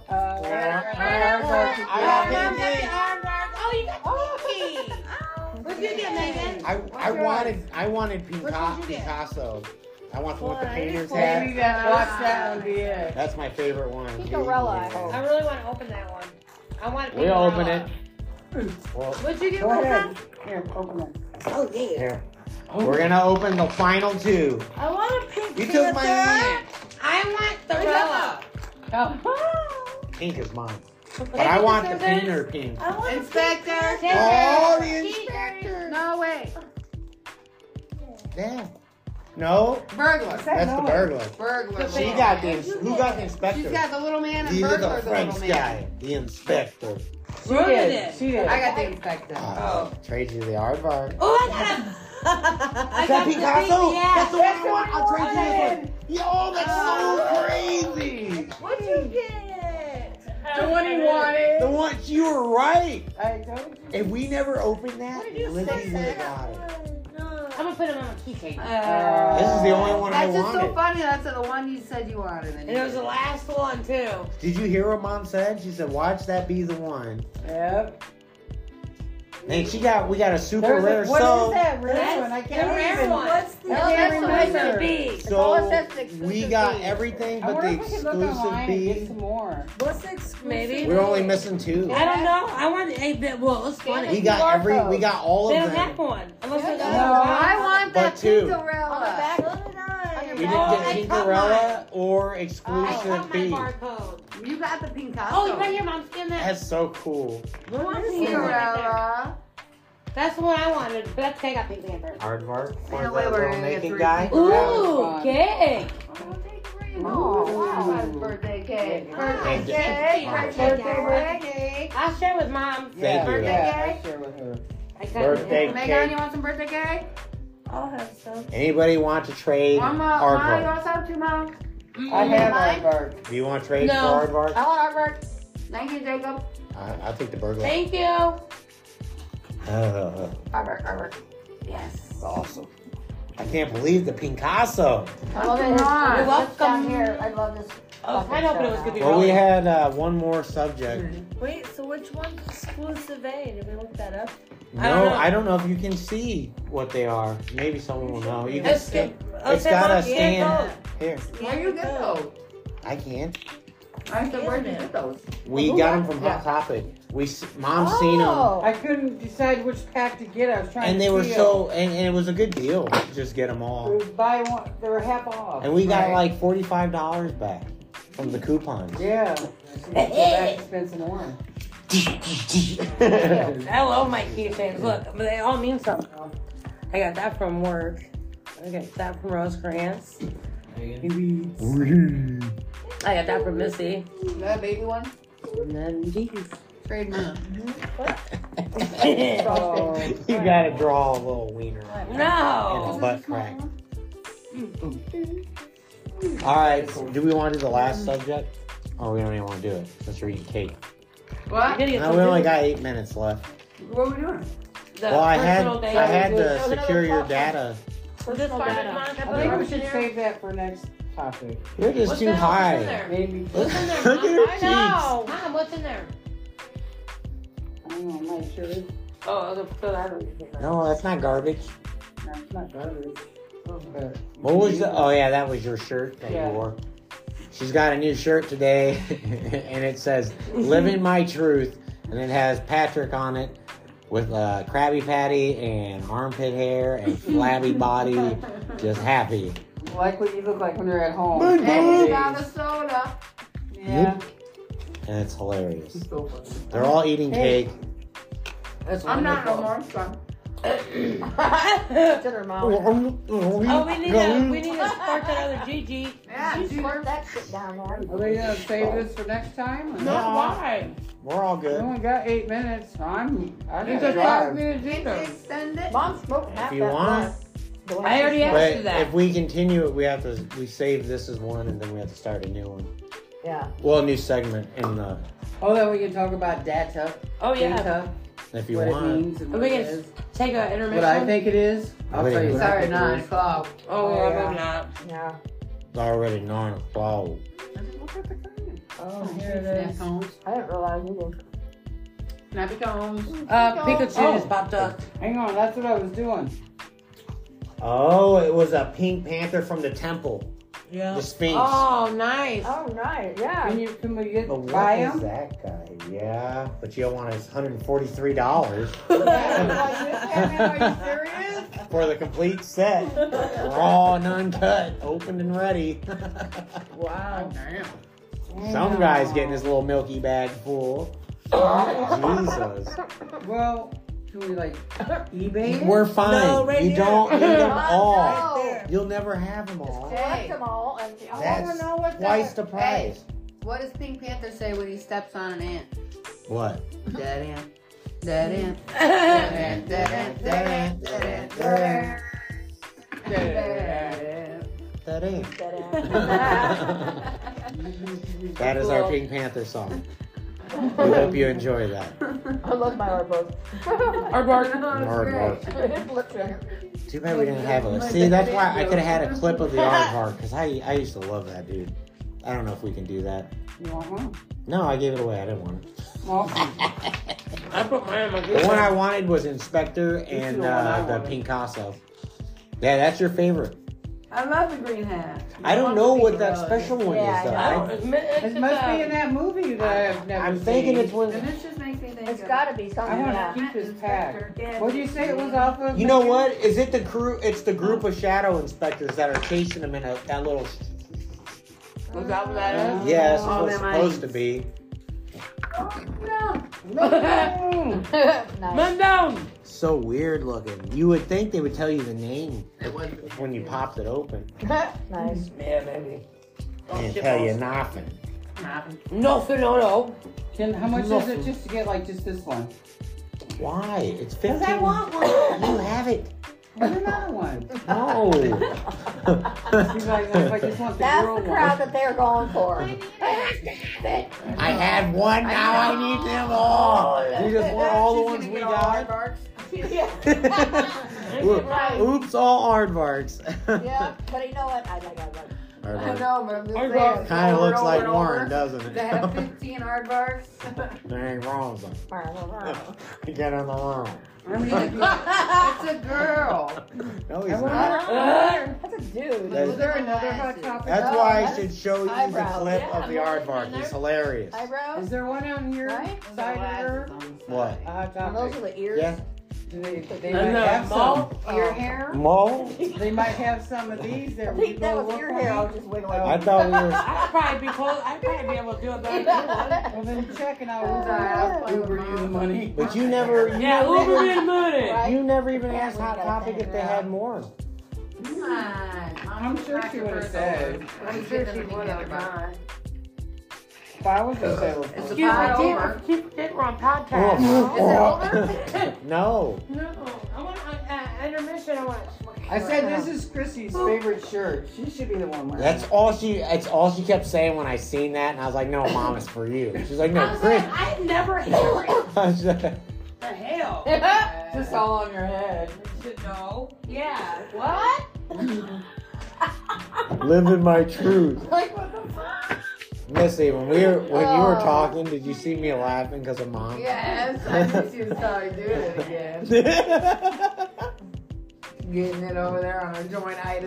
A: I got Pinky.
E: Oh, you got Pinky. What'd you get, Megan?
A: I wanted
E: Which one did you get?
A: Picasso. I want the one with the painter's
C: Maybe
A: hat.
C: watch that one be it.
A: That's my favorite one.
D: Pinkarella, I hope.
E: I really want to open that one. I want
A: We'll open it. Well,
E: What'd you get,
C: Go
E: Rosa?
C: ahead. Here, open it.
D: Oh, yeah.
A: here. We're gonna open the final two.
E: I want a Pink
A: You took my ant.
E: I want the Rella.
C: Oh.
A: Pink is mine. But I want the painter pink.
E: I want
C: Inspector.
A: Oh, the inspector.
C: No, wait.
A: Yeah. No,
C: Burglar.
A: that's the burglar.
C: Burglar.
A: She got the. Who got the inspector?
C: She's got the little man and
A: These are
C: burglar,
A: the
C: the
A: French
C: little man.
A: guy, the inspector.
C: She did. She did. I got the inspector.
A: Oh, trade you the aardvark.
E: Oh, I got a. I
A: Is that
E: got the
A: Picasso?
E: Pink, yeah.
A: That's the one I want. I'll trade you this one. Yo, that's so crazy.
E: What'd you get?
C: The one he wanted.
A: The one you were right.
C: I told you.
A: If we never opened that,
E: What did you
A: Lizzie
E: say,
A: would have got it.
E: I'm gonna put them on my keychain.
A: This is the only one I
C: That's just so
A: wanted.
C: funny. That's the one you said you wanted.
E: And it was the last one too.
A: Did you hear what Mom said? She said, "Watch that be the one."
B: Yep.
A: And we got a super
B: There's
A: rare.
B: what
A: So
B: is that rare one? I
E: The
B: can't
E: rare
B: even.
E: one.
D: What's the
B: I can't remember.
D: It's all it
A: so
D: says, the exclusive
A: we got
D: B.
A: everything
B: I
A: but
B: wonder
A: the
B: if we could look
A: exclusive
B: online and get
A: B.
B: some more.
D: What's the exclusive?
E: Maybe.
A: We're only missing 2.
E: I don't know. I want a bit. Well, it's funny.
A: We got we got all
E: They
A: of
E: don't have
A: them.
E: one. Unless they
D: No,
C: I want
A: But
C: that
A: two.
C: Tinkerella.
D: On the back.
A: We didn't
E: Oh,
A: get
E: I cut
A: Tinkerella or
E: I
A: exclusive
E: cut my
A: B.
E: barcode.
C: You got the Picasso.
E: Oh, right here, Mom. Scan that.
A: That's so cool.
C: Tinkerella.
E: That's the one I wanted. But that's okay. I got Pink Panther.
A: Aardvark for
C: Ain't no
A: the
C: way we're
A: little
C: gonna get
A: naked
C: 3
A: guy.
C: people.
E: Ooh,
B: fun.
E: cake.
C: Oh, wow. Happy birthday cake. Birthday
A: And-
C: cake. Birthday cake.
E: I'll share with Mom.
A: Thank you.
B: Yeah, I share with her.
E: I cut
A: Birthday
E: it.
C: Megan, you
A: cake.
C: want some birthday cake?
D: I'll have some.
A: Anybody want to trade
C: One more. Mom, you
A: Aardvark?
C: want some too, Mom?
B: I have
C: Mine?
B: Aardvark.
A: Do you want to trade
E: No.
A: for Aardvark?
C: I want artwork. Thank you, Jacob.
A: I'll take the burglar.
E: Thank you.
C: Artwork.
E: Yes.
A: Awesome. I can't believe the Picasso.
C: I love it.
E: You're
D: What's
E: welcome.
D: down here? I love this.
E: I was kind of hoping it was going to be
A: Well, we
E: really.
A: had one more subject.
F: Wait, so which one's exclusive A? Did we look that up?
E: I don't
A: No,
E: know.
A: I don't know if you can see what they are. Maybe someone will know. You can
E: Let's
A: see.
E: get-
A: It's got a
E: Mom,
A: stand. Here,
C: Where you get those?
A: I can.
C: I said, where'd you get those?
A: We got them from Hot Topic. Mom's seen them.
D: Oh.
B: I couldn't decide which pack to get. I was trying
A: And
B: to
A: they were
B: see
A: so, and it was a good deal to just get them
B: It
A: all.
B: was buy one. They were half off.
A: And we got
C: Right.
A: like $45 back from the coupons.
B: Yeah. So that expensive one.
E: I love my keychains. Look, but they all mean something. I got that from work. I got that from Rosecrans. I got that from Missy.
C: That baby one?
E: And then these.
C: Trade mine.
B: Oh,
A: You gotta draw a little wiener on it.
E: No.
A: And a butt crack. Alright, do we want to do the last subject? Or we don't even want to do it since we're eating cake?
C: What?
E: You're gonna get
A: No, we only got 8 minutes left.
C: What are we doing?
E: the
A: Well, I had
E: personal data.
A: to secure your data.
E: Was this part of
B: I think we should
E: mine?
B: save that for next topic.
A: You're just
E: What's
A: too
E: that? What's in
A: high.
E: there?
B: Maybe.
E: What's in there,
A: Look at
E: Mom?
A: her
E: I know.
A: cheeks.
E: Mom, what's in there?
B: I don't know. I'm not sure.
E: Oh, I'll throw that on.
A: No, that's not garbage.
B: No, it's not garbage. But
A: What was the? Oh yeah, that was your shirt that
B: Yeah.
A: you wore. She's got a new shirt today, and it says "Living My Truth," and it has Patrick on it with Krabby Patty and armpit hair and flabby body, just happy.
B: like what you look like when you're at home.
A: My
C: And he
A: God.
C: got a soda.
B: Yeah.
A: And it's hilarious.
B: So funny.
A: They're all eating
B: Hey.
A: cake.
B: That's
C: I'm not no
B: wonderful.
C: more. It's fun.
D: It's in her mouth.
E: Oh, we need to spark that other Gigi.
C: Yeah,
D: You
C: dude.
D: squirt that shit down there.
B: Are we gonna save this for next time? or
E: No,
B: not?
E: why?
A: We're all
B: We
A: good.
B: only got 8 minutes. I
E: You
B: gotta
E: just
B: drive.
E: asked me to do
C: It's
E: them.
C: extended.
D: Mom smoked half
A: If you
D: that
A: want.
D: blunt.
E: I already asked
A: But
E: you that.
A: if we continue it, we save this as one, and then we have to start a new one.
D: Yeah.
A: Well, a new segment in the
B: Oh, then we can talk about data.
E: Oh, yeah.
B: Data,
A: if you
B: what it
A: want.
B: means and what
E: We
B: it
E: can
B: is.
E: take an intermission.
B: What I think it is. I'll
A: Wait a
B: tell you
A: minute.
B: what I
C: Sorry,
B: think it
C: 9
B: is.
C: o'clock.
E: Oh,
B: Oh,
E: yeah,
B: yeah.
E: maybe not.
D: Yeah.
A: It's already 9 o'clock.
D: Oh,
E: Here it is.
C: Snappy cones.
D: I didn't realize either.
C: Snappy cones.
E: Pikachu
B: Oh.
E: just popped up.
B: Hang on, that's what I was doing.
A: Oh, it was a Pink Panther from the temple.
E: Yeah.
A: The Sphinx.
E: Oh, nice.
D: Oh, nice. Yeah.
B: Can we get
A: But
B: buy
A: what is
B: them?
A: that guy? Yeah, but you don't want his $143
C: Are you serious?
A: for the complete set. Raw and uncut, opened and ready.
E: Wow.
C: Damn.
A: Some guy's getting his little milky bag full. Jesus.
B: Well, can we like eBay it?
A: We're fine.
E: No, right
A: you
E: here.
A: don't need them all.
D: Right
E: there.
A: You'll never have them all.
D: Collect them all. And
C: I
A: That's
C: wanna know what
A: twice
C: that-
A: the price.
C: What does Pink Panther say when he steps on an ant?
A: What?
C: Dead ant. Dead ant. Dead ant. Dead ant. Dead ant. Dead ant. Dead ant.
A: That ain't.
D: that
A: That is our Pink Panther song. We hope you enjoy that.
D: I love my artwork.
E: Our bark.
A: Nord bark.
D: Look at it.
A: Too bad we didn't have a. See, that's why I could have had a clip of the aardvark because I used to love that dude. I don't know if we can do that.
C: You want one?
A: No, I gave it away. I didn't want it.
C: Well,
E: I put mine in my
A: The one I wanted was Inspector and
C: the one I
A: the
C: wanted.
A: Picasso. Yeah, that's your favorite.
C: I love the green hat.
A: I don't know what that special one
D: Yeah,
A: is though.
E: I don't admit
C: It must be in that movie that I've never
A: I'm
C: seen.
A: thinking it's one.
B: And this just makes me think
D: It's
B: of-
D: gotta be
C: I
D: something.
C: want
D: Yeah.
C: to keep this pack. What did you say it was off of?
A: You know what? Is it the crew? It's the group of shadow inspectors that are chasing him in that little.
E: Was that what that is?
A: Yeah, that's
E: Oh,
A: what it's
E: them
A: supposed to be.
D: Nice.
E: Man down.
A: So weird looking. You would think they would tell you the name when you popped it open.
D: Nice.
E: Yeah, maybe.
A: And tell you nothing.
E: No, no.
C: How much is it just to get like just this one?
A: Why? It's 15.
E: Because I want one.
A: You have it.
C: There's another one.
A: No.
C: He's like, if I just want the
D: That's
C: girl
D: the crowd
C: one.
D: that they're going for.
A: I have one, now I need them all. You just want all the ones we got? Oops, all aardvarks.
D: Yeah, but you know what? I like aardvarks.
B: I know, but I'm just saying.
E: Aardvark.
A: Kind of
B: over
A: looks
B: and
A: like
B: over
A: Warren,
B: and
A: doesn't
B: over. They have
A: it?
B: 15 aardvarks.
A: There ain't wrong with them. Get on the lawn.
C: I mean,
B: It's a girl.
A: No, he's not.
D: That's a dude.
A: That's-
C: is there another hot topic?
A: That's why I should show you the
D: Eyebrows.
A: clip
E: Yeah,
A: of the
E: I'm
A: aardvark.
E: looking
A: He's
E: there.
A: hilarious.
D: Eyebrows?
C: Is there one on here?
D: Right?
C: Side of her?
A: What?
C: A hot
D: And those are
C: topic.
D: the ears.
A: Yeah.
C: They
E: And
C: might have
E: mole.
C: some ear hair.
A: Mole?
C: They might have some of these.
D: I
C: There
D: think that was your hair. I was just wiggling.
A: I thought we were.
E: I'd probably be close. I'd probably be able to do it better than
C: Well, then check and I'll Uber you the money.
A: But you never. You
E: Yeah,
A: never
E: Uber
A: even-
E: me the money.
D: Right?
A: You never even asked
D: Yeah, we
A: Hot
D: gotta
A: Topic
D: finish
A: if they
D: it
A: had
D: out.
A: more.
B: Come on.
C: I'm sure she would have said.
E: I'm sure she would have done.
C: If I was going to say
B: It's a
E: Excuse me,
B: pot
E: keep,
B: over.
E: keep forgetting we're on podcast.
B: Is it over?
A: No.
E: No, I want intermission. I want.
C: I said this is Chrissy's favorite shirt. She should be the one wearing
A: That's
C: it.
A: all she. It's all she kept saying when I seen that, and I was like, "No, Mom, it's for you." She's like,
E: I
A: "No,
E: was
A: Chris."
E: like, I never hear it.
A: I was like,
E: The hell?
C: Just all on your head.
E: No. Yeah. What?
A: Living my truth.
E: Like what the fuck?
A: Missy, when you were talking, did you see me laughing because of Mom?
B: Yes, I just you saw her do it again. Getting it over there on her joint-itis.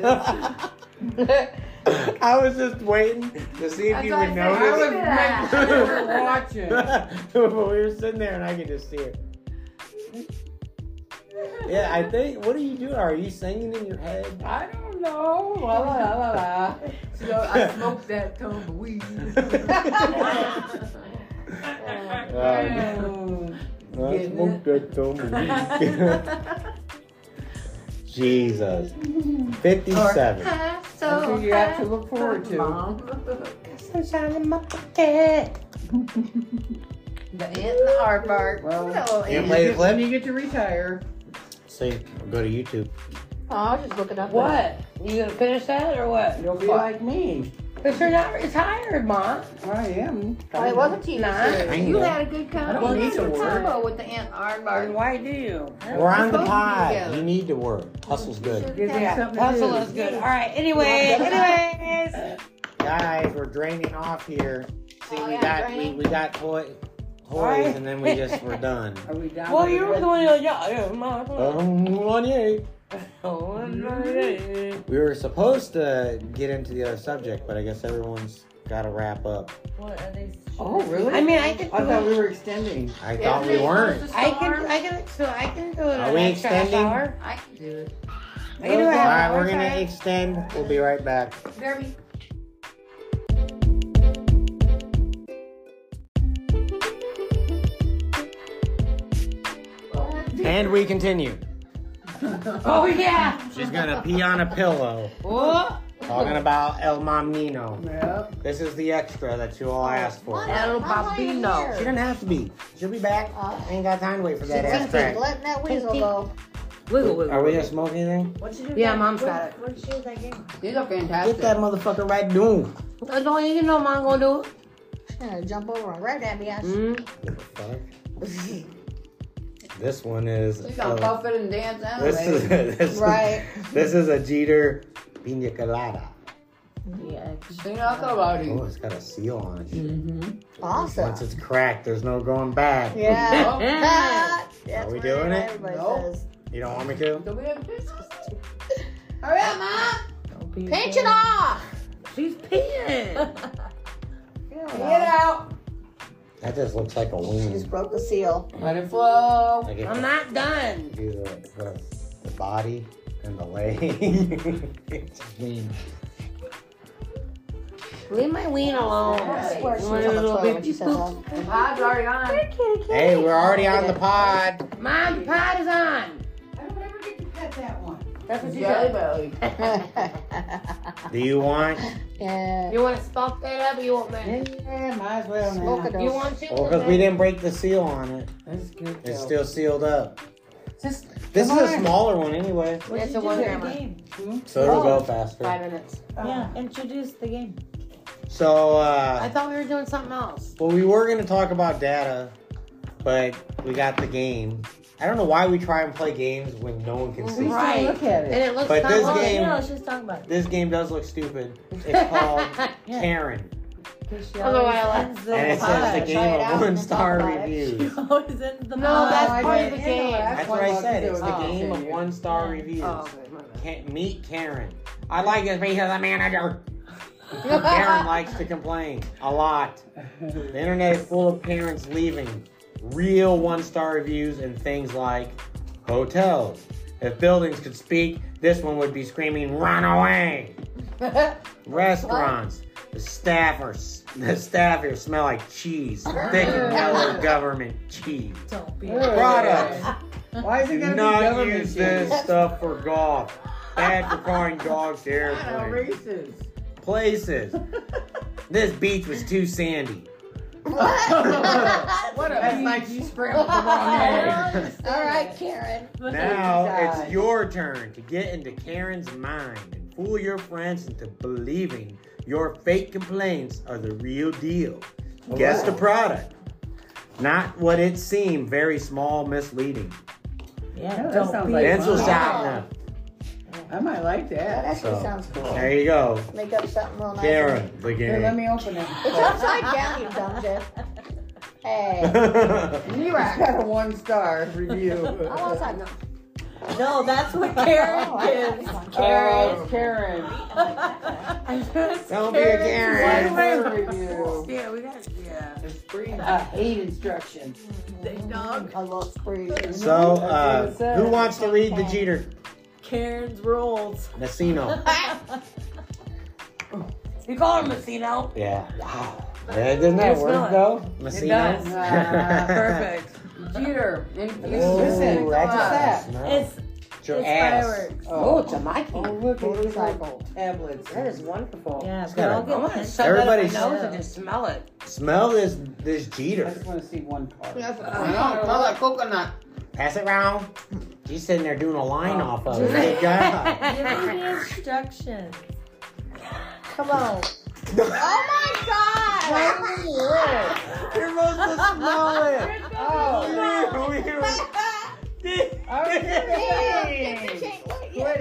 A: I was just waiting to see if
B: That's
A: you
B: what
A: would
B: I said.
C: I was
A: notice.
B: Yeah.
C: making sure you were watching.
A: But we were sitting there, and I could just see her. Yeah, I think. What are you doing? Are you singing in your head?
C: I don't know. La la la la la.
B: So I smoked that tumbleweed.
A: I smoked that tumbleweed. Jesus. 57.
C: That's what you have to look forward to.
B: The ant and the aardvark.
C: Well,
B: Hello,
A: You
B: ant.
A: play the clip?
C: When you get to retire.
A: See, go to YouTube.
D: Oh, I was just looking up.
E: What? You gonna finish that or what?
C: You'll be like me.
E: But you're not retired, Mom.
C: I am.
D: Oh, it was a TV
E: Nah.
D: series.
B: You had a good
C: don't need to work.
B: combo with the ant and aardvark.
E: Why do you?
A: We're on the
B: supposed to be
A: pod.
B: together.
A: You need to work. Hustle's good.
C: Gives you something to
E: Hustle
C: do.
E: is good. All right. Anyways.
A: Guys, we're draining off here. See,
D: Oh,
A: we
D: yeah,
A: got
D: draining.
A: we got toys, and then we just were done.
C: Are we done?
E: Well,
C: with
E: you were
C: it?
E: the one who yeah, Mom.
A: We were supposed to get into the other subject, but I guess everyone's got to wrap up.
E: What are they?
C: Oh, really?
E: I mean, I can
C: I
E: do
C: thought
E: it.
C: we were extending.
A: I thought we weren't.
E: I can do it.
A: Are
E: an
A: we
E: extra half
A: extending?
E: hour.
B: I can do it.
E: I can do it.
A: All right, we're
E: Okay.
A: gonna extend. We'll be right back.
B: Derby.
A: And we continue.
E: Oh yeah.
A: She's gonna pee on a pillow.
E: What?
A: Talking about El Mamnino.
C: Yep.
A: This is the extra that you all asked for.
E: El Bambino.
A: She doesn't have to be. She'll be back. Ain't got time to wait for that ass
D: She's
A: crack.
D: letting that weasel go.
E: Wiggle, wiggle.
A: Are we gonna smoke anything?
D: What'd you do?
E: Yeah,
D: that-
E: Mom's
D: what-
E: got it.
D: What'd you do with that game?
B: These are
A: Get
B: fantastic.
A: that motherfucker right doing.
E: Don't you know Mom gonna do it?
D: She's gonna jump over and right at me.
E: Mm.
A: Give a fuck. This one is.
B: She's gonna puff it and dance out.
A: This
D: Right.
A: This is a Jeter Pina Colada.
F: Yeah.
B: Pina Colada.
A: Oh, it's got a seal on it.
B: Mm-hmm.
D: Awesome.
A: Once it's cracked, there's no going back.
D: Yeah.
A: Are we doing it?
D: Everybody
B: Nope.
D: says.
A: You don't want me to?
B: Do we have this? Hurry up, Mom!
F: Don't be
D: Pinch it off.
F: She's peeing.
B: Get out!
A: That just looks like a
D: She
A: wing.
D: just broke the seal.
B: Let it flow.
A: Like it
F: I'm not done.
A: do the body and the leg. It's a wing.
F: Leave my ween alone.
D: I swear she
F: You
D: was
F: want a
D: on the
F: little
D: toilet when
F: bit-
D: she said that.
B: The pod's already on.
A: Hey, we're already on the pod.
F: Mom, the pot is on.
C: I don't ever get to pet that one.
F: That's what you
B: Jelly
F: said.
B: belly.
A: Do you want?
D: Yeah.
F: You want to smoke that up or you want me?
C: Yeah, might as well
D: Smoke
C: now.
D: it
F: You
D: up.
F: want to?
A: Well, because we didn't break the seal on it.
C: That's good.
A: It's
C: though.
A: still sealed up.
C: Just
A: This is
C: come
A: a
C: on.
A: smaller one anyway,
F: It's a 1 grammer.
A: so it'll go faster.
F: 5 minutes.
C: Yeah.
F: Introduce the game.
A: So,
F: I thought we were doing something else.
A: well, we were going to talk about data, but we got the game. I don't know why we try and play games when no one can see.
F: Right.
C: Look at
F: And
C: it.
F: it looks
A: But
F: kind
A: this
F: of
A: game-
F: Yeah, let's just talk about it.
A: This game does look stupid. It's called
C: Yeah.
A: Karen,
F: Although I like
A: and it says the
D: Try
A: game
D: it out
A: of
D: and then talk
A: 1-star
D: about it.
A: reviews.
F: always ends the
B: No,
C: Oh,
B: that's
C: I
B: part of
C: didn't
B: the game.
C: know
A: That's what I said. It's the
F: Oh.
A: game of 1-star reviews.
F: Oh, okay, my bad.
A: Meet Karen. I like this because the manager. Karen likes to complain a lot. The internet is full of parents leaving real 1-star reviews and things like hotels. If buildings could speak, this one would be screaming, "Run away!" Restaurants. The staff here smell like cheese. Thick and yellow government cheese.
F: Don't be
A: Products.
C: Why is it
A: Do
C: gonna be
A: not
C: government
A: use
C: cheese?
A: this stuff for golf. Bad for calling dogs to
B: I know,
A: airplanes.
B: Reese's.
A: Places. This beach was too sandy.
B: What a
C: That's
B: beach.
C: like you scrambled the wrong egg.
D: All right, Karen.
A: Now
C: Die.
A: it's your turn to get into Karen's mind and fool your friends into believing your fake complaints are the real deal. Guess the product. Not what it seemed, very small, misleading.
C: Yeah, that sounds like
A: Pencil
C: fun.
A: sharpener.
C: I might like
D: That
C: that.
D: actually
A: So,
D: sounds cool.
A: There you go.
D: Make up something real nice.
A: Karen, the
C: Here, let
A: game.
C: me open it.
D: It's upside down, you dumb shit. Hey.
C: You got a 1-star review.
D: How was that?
F: No, that's what Karen
D: Oh, I got
F: gives.
D: this one.
C: Oh, Karen.
A: Don't be a Karen.
C: 1-star review.
F: Yeah, we got yeah.
C: It's free. Hate instructions.
D: I love spree.
A: So,
C: That's what it
A: who
C: says.
A: wants to read the Jeter?
F: Karen's rolls.
A: Messino.
F: You call her Messino.
A: Yeah. Yeah, doesn't that
F: Let's
A: work
F: go.
A: though? Messino?
F: does. Perfect.
B: Jeter.
C: Listen,
A: that's
C: what's that?
A: Smell.
F: It's
A: It's your
F: it's
A: ass.
F: fireworks.
C: Oh,
F: Jamaican.
C: Oh, look at these
D: Motorcycle.
C: tablets.
F: That is wonderful. Yeah,
A: got
F: I'll
A: a-
F: get one. Shove
A: Everybody
F: that in my
A: should-
F: nose and just smell it.
A: Smell this
C: I
A: Jeter.
C: just want to see one part.
B: Yes, I know. Smell like coconut.
A: Pass it round. She's sitting there doing a line off of it. Good guy.
F: Give me the instructions.
D: Come on. Oh my god!
A: You're supposed to smell it.
C: Oh,
A: Weird.
C: Quit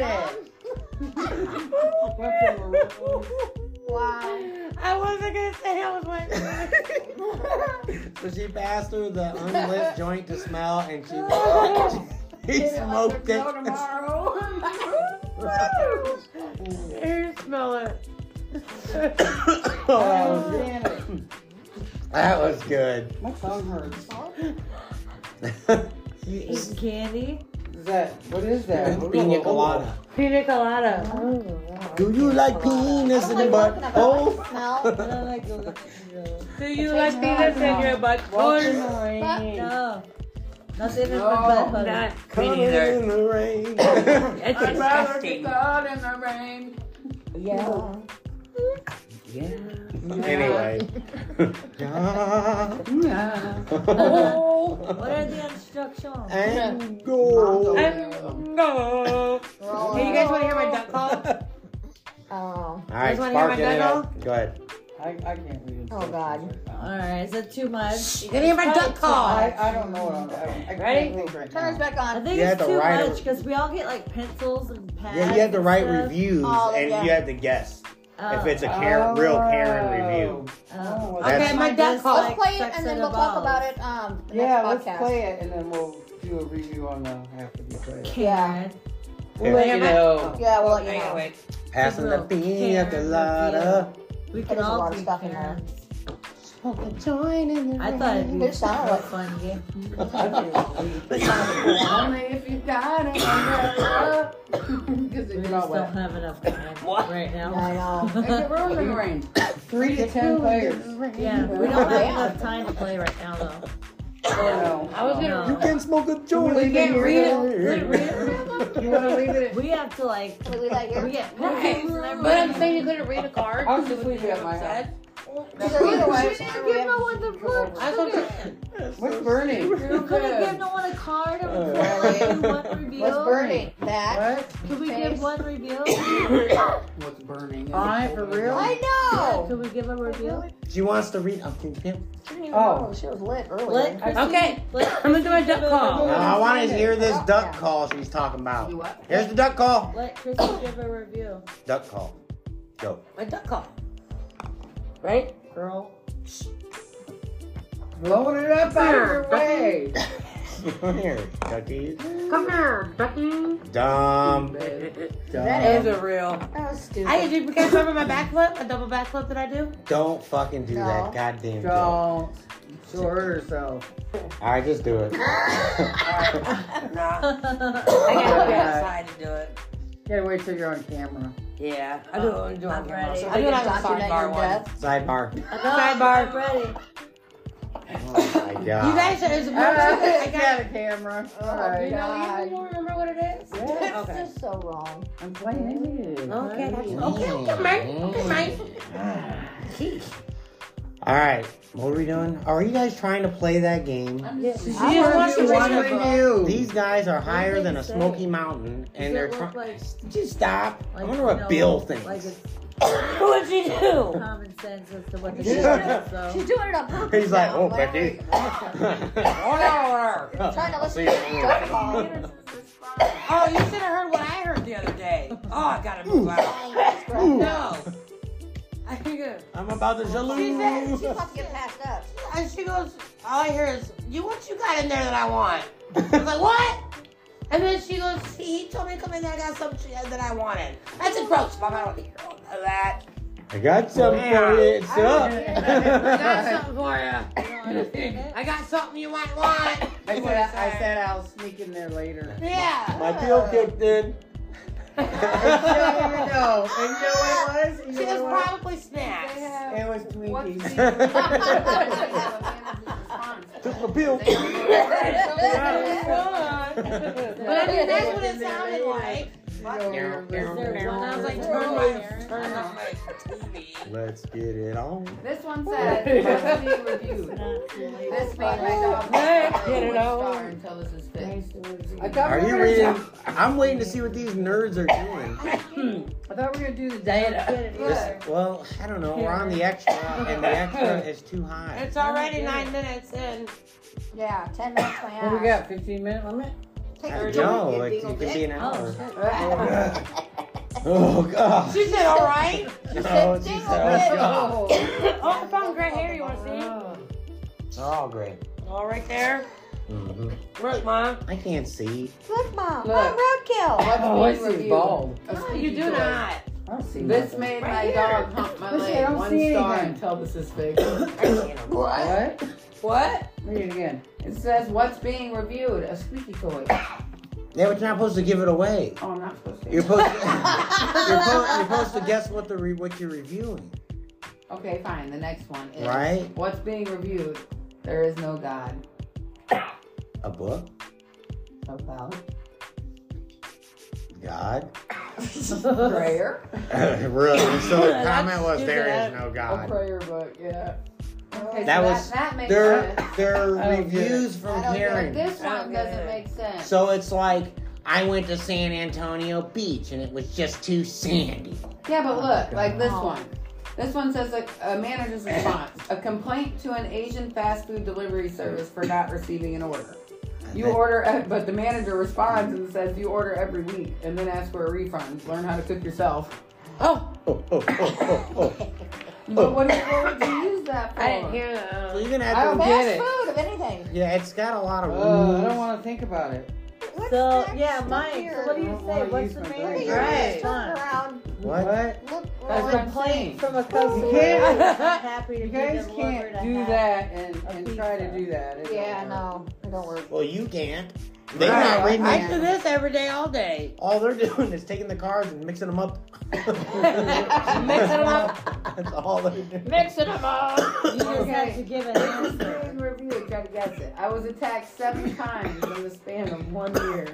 C: it.
D: Wow.
F: I wasn't gonna say I was like.
A: So she passed her the unlit joint to smell, and she smoked it.
F: Here, smell it.
A: Oh,
C: Damn it.
A: that was good.
C: My tongue hurts.
F: You eating candy?
C: Is that, what is that?
A: Pina colada.
F: Pina colada.
A: Do you like penis in the butt? Oh,
D: Smell.
F: Do you like peanuts in your butt?
C: Walk in the rain.
F: No. Nothing in
B: No.
F: my butt. Not me
A: coming
F: neither.
A: in the rain.
F: It's
B: I'd rather
F: disgusting.
B: get out in the rain.
D: Yeah.
A: Anyway.
C: Yeah.
F: What are the instructions?
A: And go.
F: No.
D: Roll
F: Hey, you guys want to hear my duck call?
D: Oh.
A: All right,
F: You guys wanna hear
A: spark
F: my
A: it
F: duck
A: up. Go ahead.
C: I
B: I can't read it.
D: Oh, God.
F: Alright, is that too much?
E: You can hear my duck call.
B: I don't know what I
E: Ready?
B: can't read right
D: Turn us
B: now.
D: back
F: I
D: on.
F: think
A: You
F: it's
A: had to
F: too
A: write
F: much because we all get like pencils and pads.
A: Yeah, you have to
F: and
A: write
F: stuff.
A: reviews,
D: Oh,
A: and
D: yeah.
A: you have to guess
F: Oh.
A: if it's a real Karen review.
F: Oh.
A: That's-
E: Okay, my duck
F: Just,
E: call.
D: Let's play it
F: sex
D: and then
F: and
D: we'll talk
F: evolve.
D: about it the
B: Yeah,
D: next
B: let's
D: podcast.
B: play it and then we'll do a review on the after we play it.
F: Karen.
B: We'll let you know.
D: Yeah, we'll let you know.
E: Anyway,
A: Passing the
F: Real
A: bean at the
F: Karen
A: ladder.
F: We
D: There's
F: can
D: a
F: all
D: lot of
F: be
D: stuff in there.
F: Karens.
A: Smoke a joint in the
F: I thought it'd be
D: It sounded like-
F: a fun game.
B: Only if you got it under because
F: We
B: it's
F: just
B: not
F: don't
B: wet.
F: have enough time right now.
D: I know.
B: It could ruin the range. 3 to 10 players.
F: Yeah, we don't have enough time to play right now though.
B: Oh no.
E: I was gonna.
F: No.
A: You can smoke a joint.
B: We can't read
A: it.
B: You want to leave it?
F: We have to like,
D: Can we leave that
F: we
D: here?
F: get
E: Right.
F: pictures and everything.
E: But I'm saying you couldn't read a card.
B: I'll just leave it at my house.
E: Said.
D: So either way,
F: She didn't give no one the book.
E: That's what I'm saying.
B: What's burning?
F: We couldn't give no one a card and we
B: Really?
F: couldn't do one review.
B: What's burning?
D: that.
B: What?
F: Could we give one review?
B: What's burning? Alright, for real?
D: I know.
F: Could we give a review?
A: She wants to read. Okay, yeah.
D: She didn't even
B: Oh.
D: know she was lit earlier.
F: Let Chrissy,
E: Okay,
F: let
E: I'm gonna do my
F: Chrissy
E: duck
F: give a
E: call.
F: review.
A: I want to hear this duck call she's talking about.
B: You what?
A: Here's the duck call.
F: Let Chrissy give a review.
A: Duck call. Go.
E: My duck call. Right?
F: Girl.
B: Blowing it up out of your way.
A: Here, duckies.
E: Come here, ducky.
A: Dumb.
E: That is a real.
D: That was stupid.
E: I did you guys remember my backflip? A double backflip that I do?
A: Don't fucking do
D: No.
A: that goddamn joke.
B: Don't. She'll hurt herself.
A: Alright, just do it.
E: Nah. I gotta go outside to do it.
B: Gotta wait till you're on camera.
E: Yeah, I do it on
F: I'm
E: camera.
F: ready.
E: I do it on the
D: Document
E: sidebar
D: your
E: one.
D: death.
A: Sidebar.
E: Sidebar.
F: I'm ready.
A: Oh my god.
E: You guys, there's a
B: I
E: I
B: got a camera.
E: You
B: Alright.
E: know, you don't remember what it is?
B: Yeah.
D: It's just so wrong.
B: I'm playing it.
E: Okay, that's okay, mate. Okay, mate.
A: Alright, what are we doing? Are you guys trying to play that game?
E: She just
B: I
E: wants to
B: want
E: read
B: you.
E: the book.
A: These guys are higher than a
F: say?
A: Smoky Mountain, and
F: Does
A: they're
F: it look
A: trying.
F: like,
A: Just stop. I
F: like,
A: wonder
F: you
A: what
F: know,
A: Bill thinks.
F: Like it's
E: What'd you do?
F: common sense as to what the
A: Yeah.
F: shit is, so.
D: She's doing it on purpose.
A: He's like,
D: now,
A: oh,
D: Larry.
A: Becky.
D: Trying to listen to this duck call.
E: Oh, you should have heard what I heard the other day. Oh, I gotta move out. No. I think
A: I'm about to
E: She
A: jaloux.
E: said-
D: She's about to get passed up.
E: and she goes, all I hear is, what you got in there that I want? I was like, what? And then she goes, he told me to come in there, I got something that I wanted. I said, gross, Mom, I don't hear all of that.
A: I got something for you. It's up.
E: I got something for you.
F: You don't understand it?
E: I got something you might want.
B: I said I'll sneak in there later.
E: Yeah.
A: My deal kicked in.
B: And you know what it was? You
E: She
B: know
E: was
B: what?
E: probably snacks.
B: It was Twinkies.
A: Took my pill.
E: But I mean, that's what it sounded like. And I was like, turn off my TV.
A: Let's get it on.
B: This one says, must be reviewed. This made my dog
E: Let's get it
B: one
E: on.
B: star until this is fixed.
A: Are you reading? I'm waiting to see what these nerds are doing.
B: I thought we were gonna do the data.
A: This, well, I don't know. We're on the extra, and the extra is too high.
E: It's already 9 minutes in.
D: Yeah, 10 minutes my ass.
B: What we got? 15 minute limit?
D: Take
A: I
D: a
A: don't
D: joint,
A: know.
D: you
A: It
D: dingle
A: could be an
D: dick.
A: hour.
B: Oh,
A: Oh god.
E: She said, all right.
A: No, she said, oh god.
E: Oh, I found gray hair. You want to
A: They're all great.
E: see? All right there.
A: hmm
E: Look, Mom.
A: I can't see.
D: Look, Mom.
B: Look.
D: Mom, roadkill.
B: Oh, I see bald.
E: No, you do not.
B: I don't see This nothing. made my
E: Right
B: dog hump my Listen, I leg don't one see star anything. until this is fixed.
E: What?
B: What?
E: What?
B: Read it again. It says, what's being reviewed? A squeaky toy.
A: Yeah, but you're not supposed to give it away.
B: Oh, I'm not supposed to.
A: You're supposed to, you're supposed to guess what what you're reviewing,
B: Okay, fine. The next one is,
A: right?
B: what's being reviewed? There is no God.
A: A book,
B: About
A: God.
B: prayer.
A: Really? So the
E: That's
A: comment was
E: stupid.
A: there is no
B: A
A: God.
B: prayer book, yeah. Okay,
A: That
B: so
A: was
B: that makes
A: They're
B: sense.
A: they're
B: I don't get
A: reviews
D: I
A: from
D: don't get
A: Karen.
B: This
E: I
B: one
E: don't get
B: doesn't
E: it.
B: make sense.
A: So it's like I went to San Antonio Beach and it was just too sandy.
B: Yeah, but look, like this
D: Oh.
B: one.
C: This one says a manager's response. A complaint to an Asian fast food delivery service for not receiving an order. You order, but the manager responds and says you order every week and then asks for a refund. Learn how to cook yourself.
E: Oh,
C: But what would you use that for?
E: I didn't hear that.
A: So you're gonna have
C: I don't
A: to.
C: get
D: Fast
C: it.
D: food, if anything.
A: Yeah, it's got a lot of
B: I
A: rules.
B: don't want to think about it.
D: What's
F: So,
D: next
F: yeah,
D: up
F: Mike,
D: here?
F: so what do
B: I
F: you
B: don't
F: say?
B: wanna
F: What's
B: use
F: the
B: my
F: main
B: brain.
D: You're
F: right.
D: turn around.
A: What?
D: Look,
C: That's
D: roll
C: what I'm
D: around.
C: saying.
F: From a customer.
B: can't-
F: not happy to
B: You
F: be
B: guys
F: delivered
B: can't
F: a
B: do
F: half.
B: that and try to
F: pizza.
B: do that. It don't
D: Yeah,
B: work.
D: no, it don't work.
A: Well, you can't. They're
B: Right.
A: not reading
E: I
A: it.
E: do this every day, all day.
A: All they're doing is taking the cards and mixing them up.
E: Mixing them up.
A: That's all they're doing.
E: Mixing them up.
F: You just have to give an answer.
C: Here's a review. Try to guess it. I was attacked 7 times in the span of 1 year.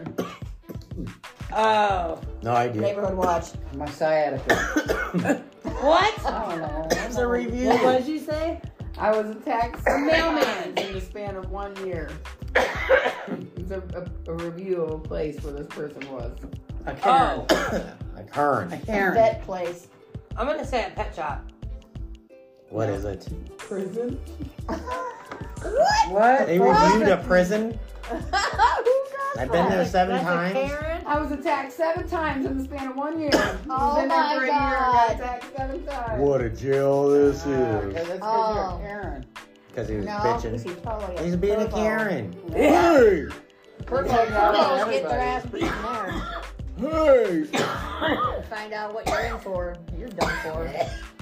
E: Oh.
A: No idea.
D: Neighborhood watch.
B: My sciatica.
E: What?
B: I don't know.
A: It's a review.
F: What did you say?
C: I was attacked 7 times in the span of 1 year. It's a review of a place where this person was.
B: A Karen.
A: A Kern.
B: A Karen.
D: Vet place.
E: I'm gonna say a pet shop.
A: What is it?
C: Prison?
B: What?
A: They reviewed a prison.
D: Who does
A: I've been there
D: that?
A: 7
F: That's
A: times.
F: a Karen?
C: I was attacked 7 times in the span of 1 year.
D: Oh
C: Been there
D: my
C: for a year. I
D: God.
C: got attacked 7 times.
A: What a jail this
B: That's
A: is.
B: because
D: Oh.
B: you're a Karen.
A: Because he was
D: No,
A: bitching.
D: he's totally
A: He's being a
D: purple.
A: Karen.
B: Hey!
D: Purples get their ass beaten there.
A: Hey!
D: Find out what you're in for. You're done for.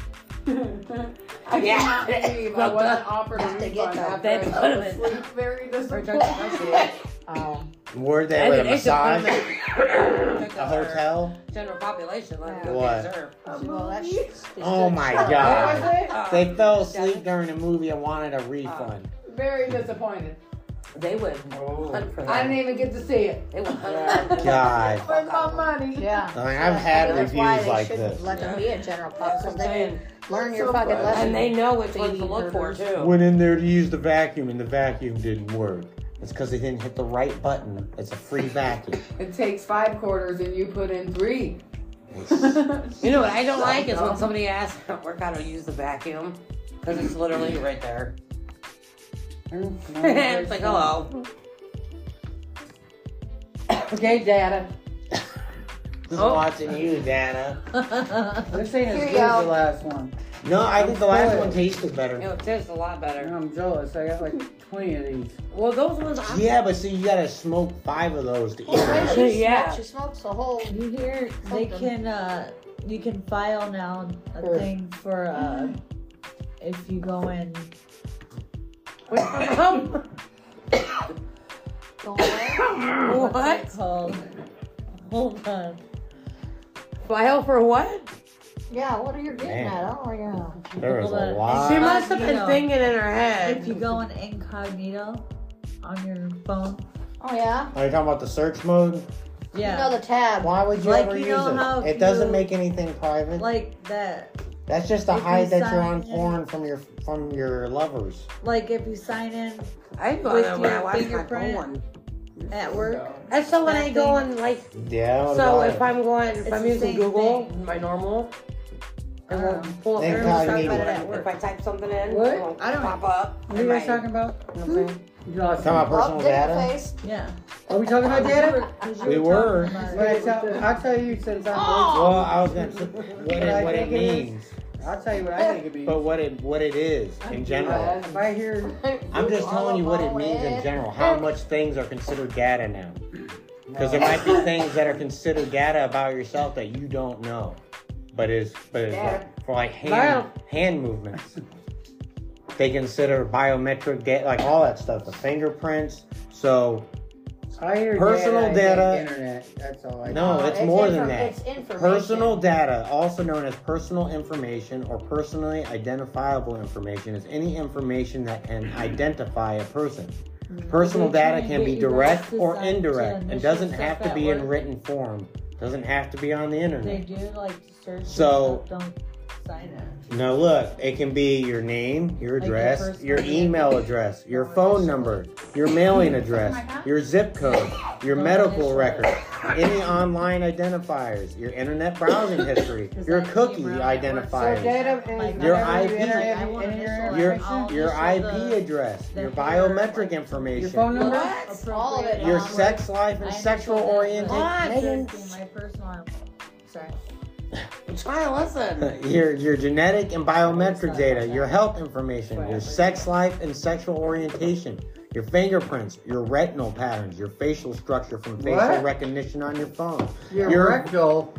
C: I cannot believe I wasn't offered a
D: Have to get
C: refund
D: that.
C: after I
E: They
C: fell
E: put 'em in.
C: asleep very disappointed.
D: Oh.
A: Were they with a
E: They should put
A: massage?
E: them in
A: A hotel?
E: general population like
D: Yeah.
E: you
A: What?
E: deserve.
D: Well, that's
A: Oh my
C: What was
A: god.
C: it?
A: They fell asleep during the movie and wanted a refund.
C: Very disappointed.
E: They would
B: Oh.
E: hunt for
C: I
E: that.
C: didn't even get to see it.
E: They would hunt for that.
A: God.
C: Where's my money?
D: Yeah.
A: I mean, I've had
D: That's why
A: reviews
D: they
A: like
D: shouldn't
A: this.
D: let them be a general pub
E: That's
D: so
E: what
D: they
E: I'm
D: can
E: saying.
D: learn your
C: So
D: fucking
C: funny.
D: lesson.
E: And they know which ones to
C: Baby
E: look for
C: murders.
E: too.
A: Went in there to use the vacuum and the vacuum didn't work. It's because they didn't hit the right button. It's a free vacuum.
C: It takes 5 quarters and you put in 3.
E: You know what I don't like is when somebody asks at work how to use the vacuum. Because it's literally right there. It's like, hello.
B: Okay, Dada.
A: Just
E: Oh.
A: watching you, Dana.
B: This ain't as
D: Here you
B: good as
D: go.
B: the last one.
A: No, I think the last
B: spoiled.
A: one tasted better.
E: It tastes a lot better.
B: I'm jealous. I got like 20 of these.
E: Well, those ones.
A: Yeah, but see, you gotta smoke 5 of those to eat
D: Well,
A: them.
E: Yeah.
D: She smokes a whole.
F: You hear they
D: Something.
F: can you can file now a
B: Sure.
F: thing for if you go in what's it
E: What?
F: called? Hold on.
E: File for what?
D: Yeah, what are you getting
A: Man.
D: at? Oh, yeah.
A: There was
F: Hold
A: a
F: on.
A: lot.
E: She must have been
F: Incognito.
E: thinking in her head.
F: If you go in incognito on your phone,
D: Oh, yeah?
A: Are you talking about the search mode?
F: yeah,
D: You know the tab.
A: Why would you
F: Like,
A: ever
F: you
A: use
F: know how
A: it? It
F: if
A: doesn't
F: you-
A: make anything private.
F: like that.
A: That's just to
F: if you
A: hide that you're
F: sign
A: on
F: in-
A: porn from your lovers.
F: Like if you sign in
E: I go
F: with
E: there when I
F: your
E: watch my
F: fingerprint.
E: porn.
F: at work,
E: And so when
F: That
E: I go
F: thing.
E: on, like,
A: Yeah. what
E: so
A: about
E: if
A: it?
E: I'm
F: the
E: using
F: same
E: Google,
F: thing.
E: my normal, it
F: Oh.
E: won't pull up.
A: Then
E: It
A: call
E: won't
A: me
E: start
A: what?
E: at work. If I type something in,
B: What?
E: it won't
F: I don't-
E: pop up.
B: What are you guys talking about?
E: You know what I'm saying?
B: You lost
A: Talking about
B: me.
A: personal
D: Oh,
A: data?
D: face.
F: yeah.
B: Are we talking about data?
F: 'Cause you
A: We were.
F: talking about it.
B: Well, I'll tell you since I'm
A: Well, I was gonna say what it
B: think it is.
A: means,
B: I'll tell you what I think it means.
A: but what it is in general.
B: If I hear
A: I'm just telling you what it means in general. How much things are considered data now? Because there might be things that are considered data about yourself that you don't know, but it's like, for like hand movements. They consider biometric data, like all that stuff, the fingerprints. So
B: I hear
A: Personal
B: data, I
A: data-
B: think internet. That's all I
A: no,
B: know.
A: it's more than that.
D: It's information.
A: Personal data, also known as personal information or personally identifiable information, is any information that can identify a person. Personal
F: They
A: data
F: try
A: can
F: to
A: be
F: get you
A: direct
F: guys to
A: or
F: sign to
A: indirect. It
F: initial
A: doesn't
F: stuff
A: have to
F: at
A: be in
F: work.
A: written form. Doesn't have to be on the
F: They
A: internet.
F: do like search.
A: So-
F: and stuff, don't sign it.
A: No, look, it can be your name, your
F: Like your
A: address,
F: first
A: your
F: name.
A: email address, your phone number, your mailing address, your zip code, your medical record, any online identifiers, your internet browsing history, your cookie
C: So
A: identifiers,
C: data is
A: Your
C: whenever
A: IP.
C: you enter
F: I
C: any
F: want
C: of
F: initial-
C: your
A: your
C: information.
A: your
F: I'll
A: IP
F: initial the-
A: address,
F: the
A: your
F: hair,
A: biometric
C: Your
A: information,
C: phone number?
F: Appropriate
A: your
F: number.
A: sex life and
F: I
A: sexual
F: initial
A: orientation,
F: the- my personal. Sorry.
E: I'm trying to listen.
A: your genetic and biometric data, your health information, your sex life and sexual orientation, your fingerprints, your retinal patterns, your facial structure from facial
C: What?
A: recognition on your phone,
C: Your rectal.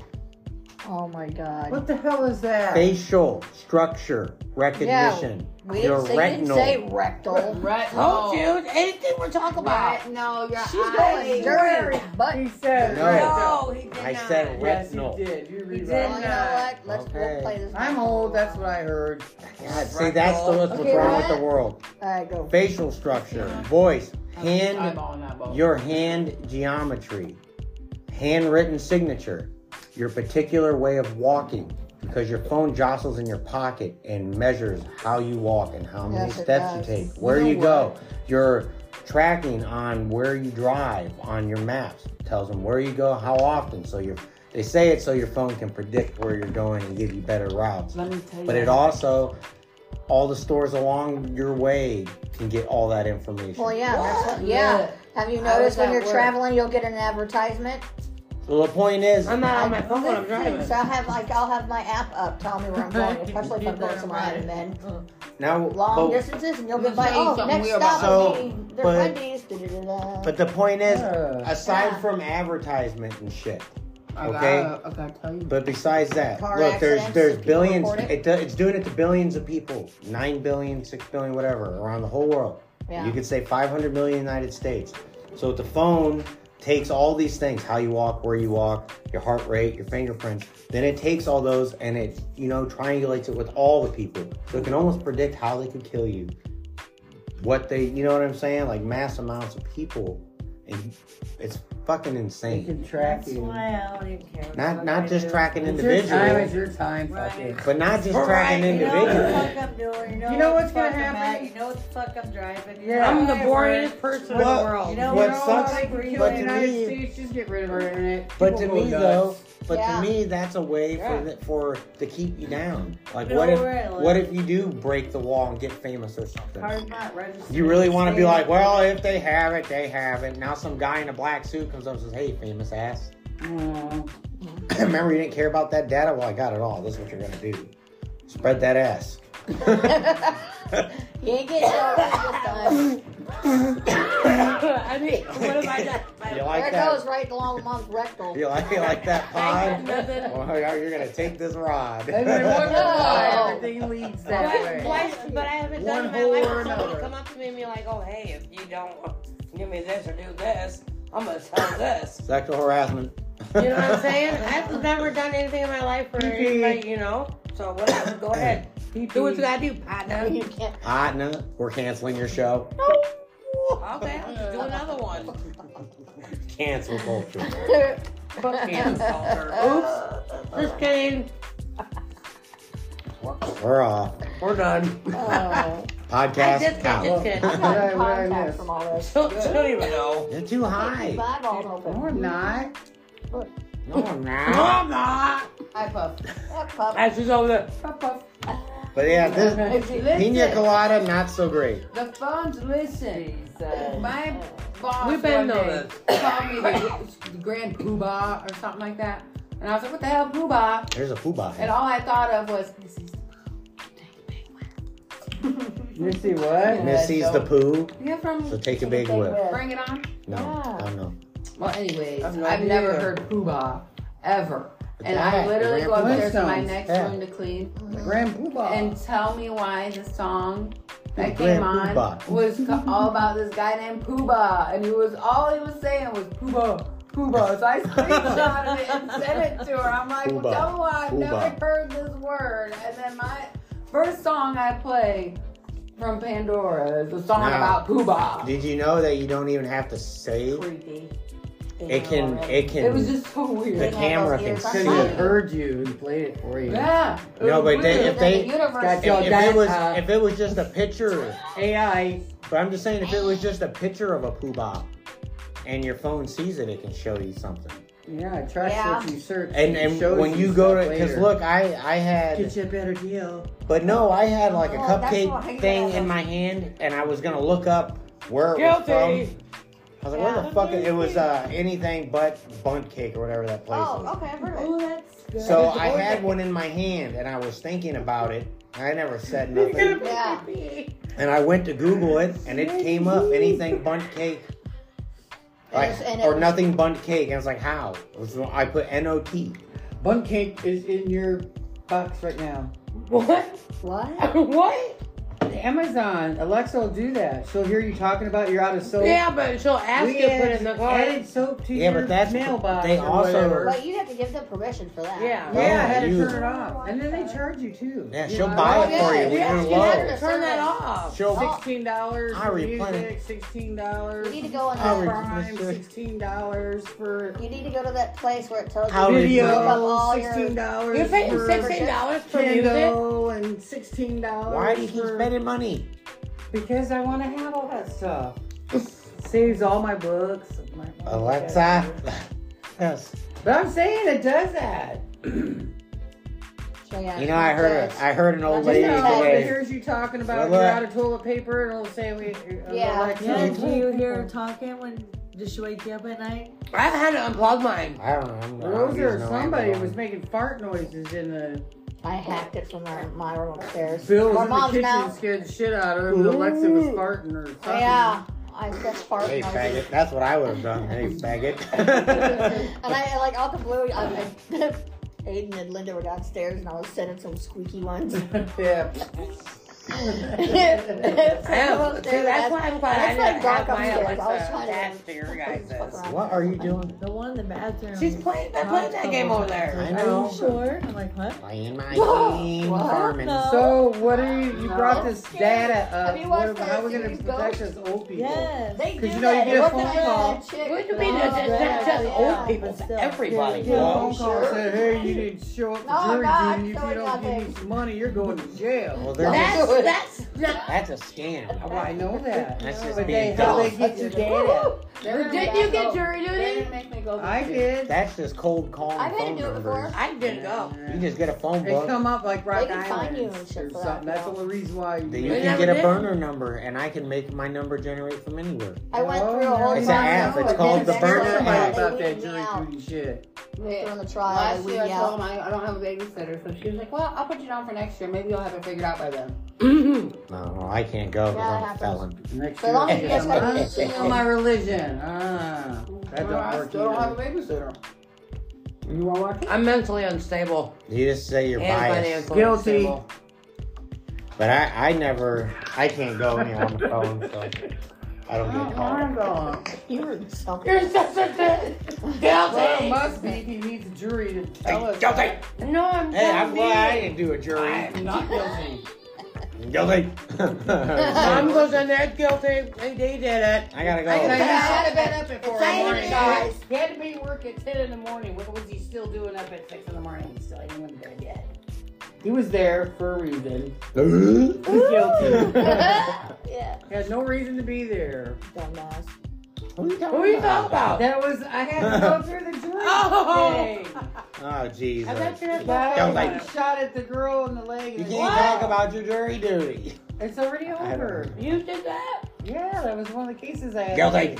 D: Oh my god.
C: What the hell is that?
A: facial structure recognition,
D: We
A: your
D: didn't say,
A: retinal.
D: rectal.
B: Right.
E: Told you anything we're talking about.
B: Right. No, your
D: She's going dirty, but
C: He said
A: No.
C: rectal.
E: he did
A: I
E: not.
A: said
C: Yes, you
A: retinal.
C: did. You read
F: did
D: well,
C: right.
D: you know what? Let's
A: Okay.
D: we'll play this.
C: I'm old. That's what I heard.
A: God, see, that's what's
D: Okay,
A: wrong
D: what?
A: with the world.
D: All right, go.
A: Facial structure, voice,
B: I'm
A: hand,
B: on that boat.
A: your hand geometry, handwritten signature, your particular way of walking, because your phone jostles in your pocket and measures how you walk and how many
D: Yes, it
A: steps you
D: does.
A: take, where
C: You know
A: you go. Your tracking on where you drive on your maps tells them where you go, how often. So they say it so your phone can predict where you're going and give you better routes.
B: Let me tell you.
A: But it also, all the stores along your way can get all that information.
D: Well, yeah, that's what,
B: Yeah.
D: yeah. Have you
B: How does
D: noticed when
B: that
D: you're
B: work?
D: traveling, you'll get an advertisement?
A: So the point is,
E: I'm not on my phone when I'm driving.
D: So I'll have my app up telling me where I'm going, especially if I'm going somewhere I haven't been.
A: now,
D: Long
A: but,
D: distances, and you'll
B: Let
D: get
B: me
D: like,
B: tell you
D: oh,
B: something
D: next
B: weird
D: stop
A: about-
D: will be there's
A: but-
D: Wendy's. Da-da-da-da.
A: but the point is,
C: Yeah.
A: aside
D: Yeah.
A: from advertisement and shit,
B: I
A: okay?
B: gotta tell you.
A: But besides that,
D: Car
A: look,
D: accidents,
A: there's
D: if people
A: billions.
D: report it.
A: It's doing it to billions of people, 9 billion, 6 billion, whatever, around the whole world.
D: Yeah.
A: You could say 500 million United States. So the phone takes all these things: how you walk, where you walk, your heart rate, your fingerprints. Then it takes all those and it, triangulates it with all the people, so it can almost predict how they could kill you. What they, you know what I'm saying? Like mass amounts of people, and it's fucking
C: They
A: insane.
C: can track
F: That's
C: you.
F: why I don't even care.
A: Not just tracking
C: It's your time.
A: individuals.
C: It's your time. Fuck
F: Right.
C: it.
A: But not just
E: Right.
A: tracking
F: You know what the
A: individuals.
F: fuck I'm doing. You
C: You know
F: what
C: what's
F: the fuck
C: gonna
F: I'm
C: happen?
F: at, You know what the fuck I'm driving.
C: Yeah.
E: I'm the
F: Whatever.
E: boringest person in the
A: What-
E: world.
F: You know
A: what
C: You know
A: sucks-
C: how they can kill
A: but
C: the
A: to
C: United
A: me-
C: States? Just get rid of our internet.
A: But to
C: People
A: me
C: go
A: though,
C: nuts.
D: Yeah.
A: that's a way
E: Yeah.
A: for to keep you down. Like
F: No,
A: what if
F: really.
A: what if you do break the wall and get famous or something?
F: Car's not registered.
A: You really want to be like, well, if they have it, they have it. Now some guy in a black suit comes up and says, hey, famous ass.
C: Oh.
A: Remember you didn't care about that data? Well, I got it all. This is what you're gonna do. Spread that ass.
D: You ain't getting no this time.
E: I mean, what have I done?
A: You like
D: There it
A: that?
D: goes right along with mom's rectal.
A: You like that pod?
E: Nothing.
A: Well, you're gonna take this rod.
C: And then wonder why
D: No.
C: everything leads that
E: But,
C: way.
E: but I haven't done it
C: One
E: in my life.
C: hole or
E: Somebody
C: another.
E: come up to me and be like, oh, hey, if you don't give me this or do this, I'm going to tell this.
A: Sexual harassment.
E: You know what I'm saying? I've never done anything in my life for anybody, So whatever, go ahead. Do what you got to do, partner.
D: You can't.
A: Adna, we're canceling your show.
E: Okay, I'll just do another one.
A: Cancel culture.
E: Fuck cancel culture. Oops. Just kidding.
A: We're off.
E: We're done.
D: Oh,
A: Podcast
E: Just
A: out.
E: kidding.
D: I've
C: What I
D: got contact
C: miss?
D: from all this.
E: Don't even know.
A: You're too high.
D: My eyeballs
C: No,
D: open.
C: I'm not.
A: No, I'm
E: No,
A: not.
E: I'm not.
B: I puff.
D: That pup.
E: I just over there.
B: Puff, puff.
A: But yeah, this
B: Listen,
A: pina colada not so great.
B: the phones listen. My boss
E: We better
B: one
E: know
B: day called me the Grand Poobah or something like that. And I was like, what the hell, Poobah?
A: There's a fuba.
B: And all I thought of was, this is
C: You see what?
A: Missy's the poo,
B: yeah, from
A: so take a big whiff.
B: Bring It On.
A: No,
D: Yeah.
A: no.
B: Well, anyways,
C: I have no
B: I've never
C: idea.
B: heard Poobah ever. And
A: that?
B: I literally go upstairs to my
C: Flintstones.
B: next
A: Yeah.
B: room to clean
C: The Grand Poobah.
B: and tell me why the song that
A: Grand
B: came on
A: Poobah.
B: was all about this guy named Poobah, and all he was saying was Poobah, Poobah. So I screenshotted it and sent it to her. I'm like,
A: Poobah,
B: well, tell me why I've never
A: Poobah.
B: heard this word. And then my first song I play from Pandora is a song
A: Now,
B: about Poobah.
A: Did you know that you don't even have to say
F: Creepy.
A: it can.
B: It was just so
A: The
B: weird.
A: camera can
C: Because
A: see
C: he
A: it.
C: heard you and played it for you.
B: Yeah. it
A: No,
B: was
A: but they,
B: weird.
A: if they,
C: Got your
A: if it was just a picture,
C: AI.
A: but I'm just saying, if it was just a picture of a poobah, and your phone sees it, it can show you something.
C: Yeah, trust
D: Yeah.
C: what you search.
A: And
C: It shows
A: when you go to, because
C: later.
A: look, I had,
C: Get you a better deal.
A: but no, I had like a
D: Oh, that's why
A: cupcake thing in my hand, and I was gonna look up where it was
E: Guilty.
A: from. I was like, where the fuck? It was anything but Bunt Cake or whatever that place
D: Oh,
A: is.
D: okay, I've heard of it.
E: Oh, that's good.
A: So I had one in my hand, and I was thinking about it. I never said nothing.
D: Yeah.
A: And I went to Google it, and it came up anything Bunt Cake. Like,
D: And it
A: or
D: was-
A: nothing Bunt Cake. And I was like, how? I put N-O-T.
C: Bun cake is in your box right now.
E: What?
D: What?
E: What?
C: Amazon, Alexa will do that. She'll hear you talking about you're out of soap.
E: Yeah, but she'll ask
C: We
E: you to put it in the car.
C: added soap to
A: Yeah,
C: your
A: but that's-
C: mailbox.
A: they
C: or
A: also-
C: whatever.
D: But you have to give them permission for that.
E: Yeah.
C: Yeah, I had to
A: you-
C: turn it off. And then they charge you too.
A: Yeah,
C: You
A: she'll
C: know,
A: buy
C: oh,
A: it for you
C: yeah,
A: when
C: yeah.
A: you're
D: you
A: low.
D: have to-
E: Turn that off.
A: She'll,
C: $16
A: I
C: for
A: replenish.
C: music, $16
D: You need to go on
A: I'll
D: that.
A: replenish.
C: Prime, $16 for
D: You need to go to that place where it tells
A: How
D: you
A: did
D: to
A: you-
D: look up
C: video,
D: all your.
C: $16
E: You're paying
C: for
E: $16 for music?
C: Kindle, and $16
A: why do you keep
C: for...
A: spending money?
C: Because I want to have all that stuff. Saves all my books. My
A: Alexa. Yes.
C: But I'm saying it does that.
D: So, yeah,
A: You know, I heard an old
D: Just
A: lady
C: You know, it
A: today.
C: hears you talking about
A: Well,
C: you're
A: look.
C: out of toilet paper, and it'll say we.
D: Yeah.
C: Alexa,
F: Yeah, do you hear her talking when does she wake you up at night?
E: I had to unplug mine.
A: I don't know. I don't
C: Rosa
A: use
C: or
A: no
C: somebody
A: Amazon.
C: was making fart noises in the.
D: I hacked it from my room upstairs.
C: Bill was
D: My
C: in the
D: mom's
C: kitchen
D: now.
C: and scared the shit out of him. But Alexa was farting or something.
D: Yeah, I just farted.
A: Hey,
D: and I was
A: faggot. That's what I would have done. Hey, faggot.
D: And I like out the blue, Aiden and Linda were downstairs, and I was sending some squeaky ones.
C: Yeah.
E: That's why I'm glad I
D: It's like
E: didn't
D: dark
E: have my
D: upstairs. I was
E: Alexa
D: trying to
E: attached to your guys'.
A: What are you doing?
F: The one in the bathroom.
E: She's playing. They're playing that game over there.
A: I
F: Are
A: know.
F: you sure? I'm like, what?
A: Playing my game,
D: What?
A: Carmen.
F: No.
C: So what are you brought this data up?
D: Have you watched
C: What, how are we
D: that
C: going to
D: series
C: protect
D: Ghost?
C: us old people?
F: Yes.
D: They do
C: 'Cause you know, you
D: that.
C: get a
D: Look
C: phone
D: at that
C: call.
D: chick.
E: What do you mean?
D: Oh,
E: It's not just old people. It's everybody.
C: You get a
A: Well,
C: phone call and say, hey, you need to show up
D: No,
C: for jury
D: God,
C: duty. If
D: no,
C: you don't give me
D: nothing.
C: some money, you're going to jail.
A: Well, they're
E: That's not.
A: that's a scam.
C: Oh, I know that.
A: That's just
C: But
A: being
C: how
A: dumb.
C: they get your data?
E: Didn't you get jury
B: They
E: duty?
B: didn't make me go.
C: I did.
A: That's just cold calling
D: I've had to
A: phone
D: do it
A: numbers.
D: before.
E: I didn't go.
A: You just get a phone
C: They
A: book.
C: come up like Rock
D: They can find
C: Island
D: you and shit
C: or
D: for that,
C: something. That's
D: you
C: the
D: know.
C: only reason why
A: That
C: you
A: you
E: They
A: can
E: never
A: get a
E: did.
A: burner number, and I can make my number generate from anywhere.
D: I went
C: Oh,
D: through a whole
C: no.
A: It's an
D: process,
A: app. It's
D: but
A: called
D: then
A: the
D: they
A: Burner
D: were-
C: somebody
A: app.
D: they
C: about that
D: weeded me
C: jury
D: out.
C: duty shit.
D: During the trial,
B: Last
D: they
B: year I
D: weeded
B: told
D: out.
B: him I don't have a babysitter, so she was like, "Well, I'll put you down for next year. Maybe you'll have it figured out by then."
A: No, I can't go because
D: Yeah,
A: I'm
D: it
A: a
D: happens.
A: felon.
C: Next
D: So long as you guys
C: I'm
D: got
C: not
D: your
C: saying
D: seal.
C: my religion. That
B: Well, I
C: don't work
B: still don't have a
C: either.
B: babysitter. You want to watch it?
E: I'm mentally unstable
A: You just say you're
E: and
A: biased.
E: financially
C: Guilty.
E: unstable.
A: But I can't go anywhere on the phone, so I don't get called.
D: You were so.
E: You're such a dick.
C: Well, it
E: Guilty.
C: must be if he needs a jury to tell us.
A: Guilty.
E: No, I'm
A: Hey, I'm glad I
E: guilty.
A: didn't do a jury.
C: I'm not guilty.
A: Guilty.
E: I'm was in there guilty. They did it.
A: I gotta go.
C: I had been up at 4 in the
D: Excited,
C: morning.
D: guys.
C: He had to be at work at 10 in the morning. What was he still doing up at 6 in the morning? He still ain't went to bed yet. He was there for a reason. He's guilty.
D: Yeah,
C: He had no reason to be there.
D: dumbass.
A: Who are you
E: Who are you talking about?
C: That was, I had to go through the jury
E: Oh.
C: thing.
A: Oh, Jesus.
E: I thought you were
C: That
A: Don't
C: was
A: like-
C: when he shot at the girl in the leg.
A: You
C: and
A: can't talk about your jury duty.
C: It's already
A: I don't
C: over.
A: know.
E: You did that?
C: Yeah, that was one of the cases I had.
A: Guilty.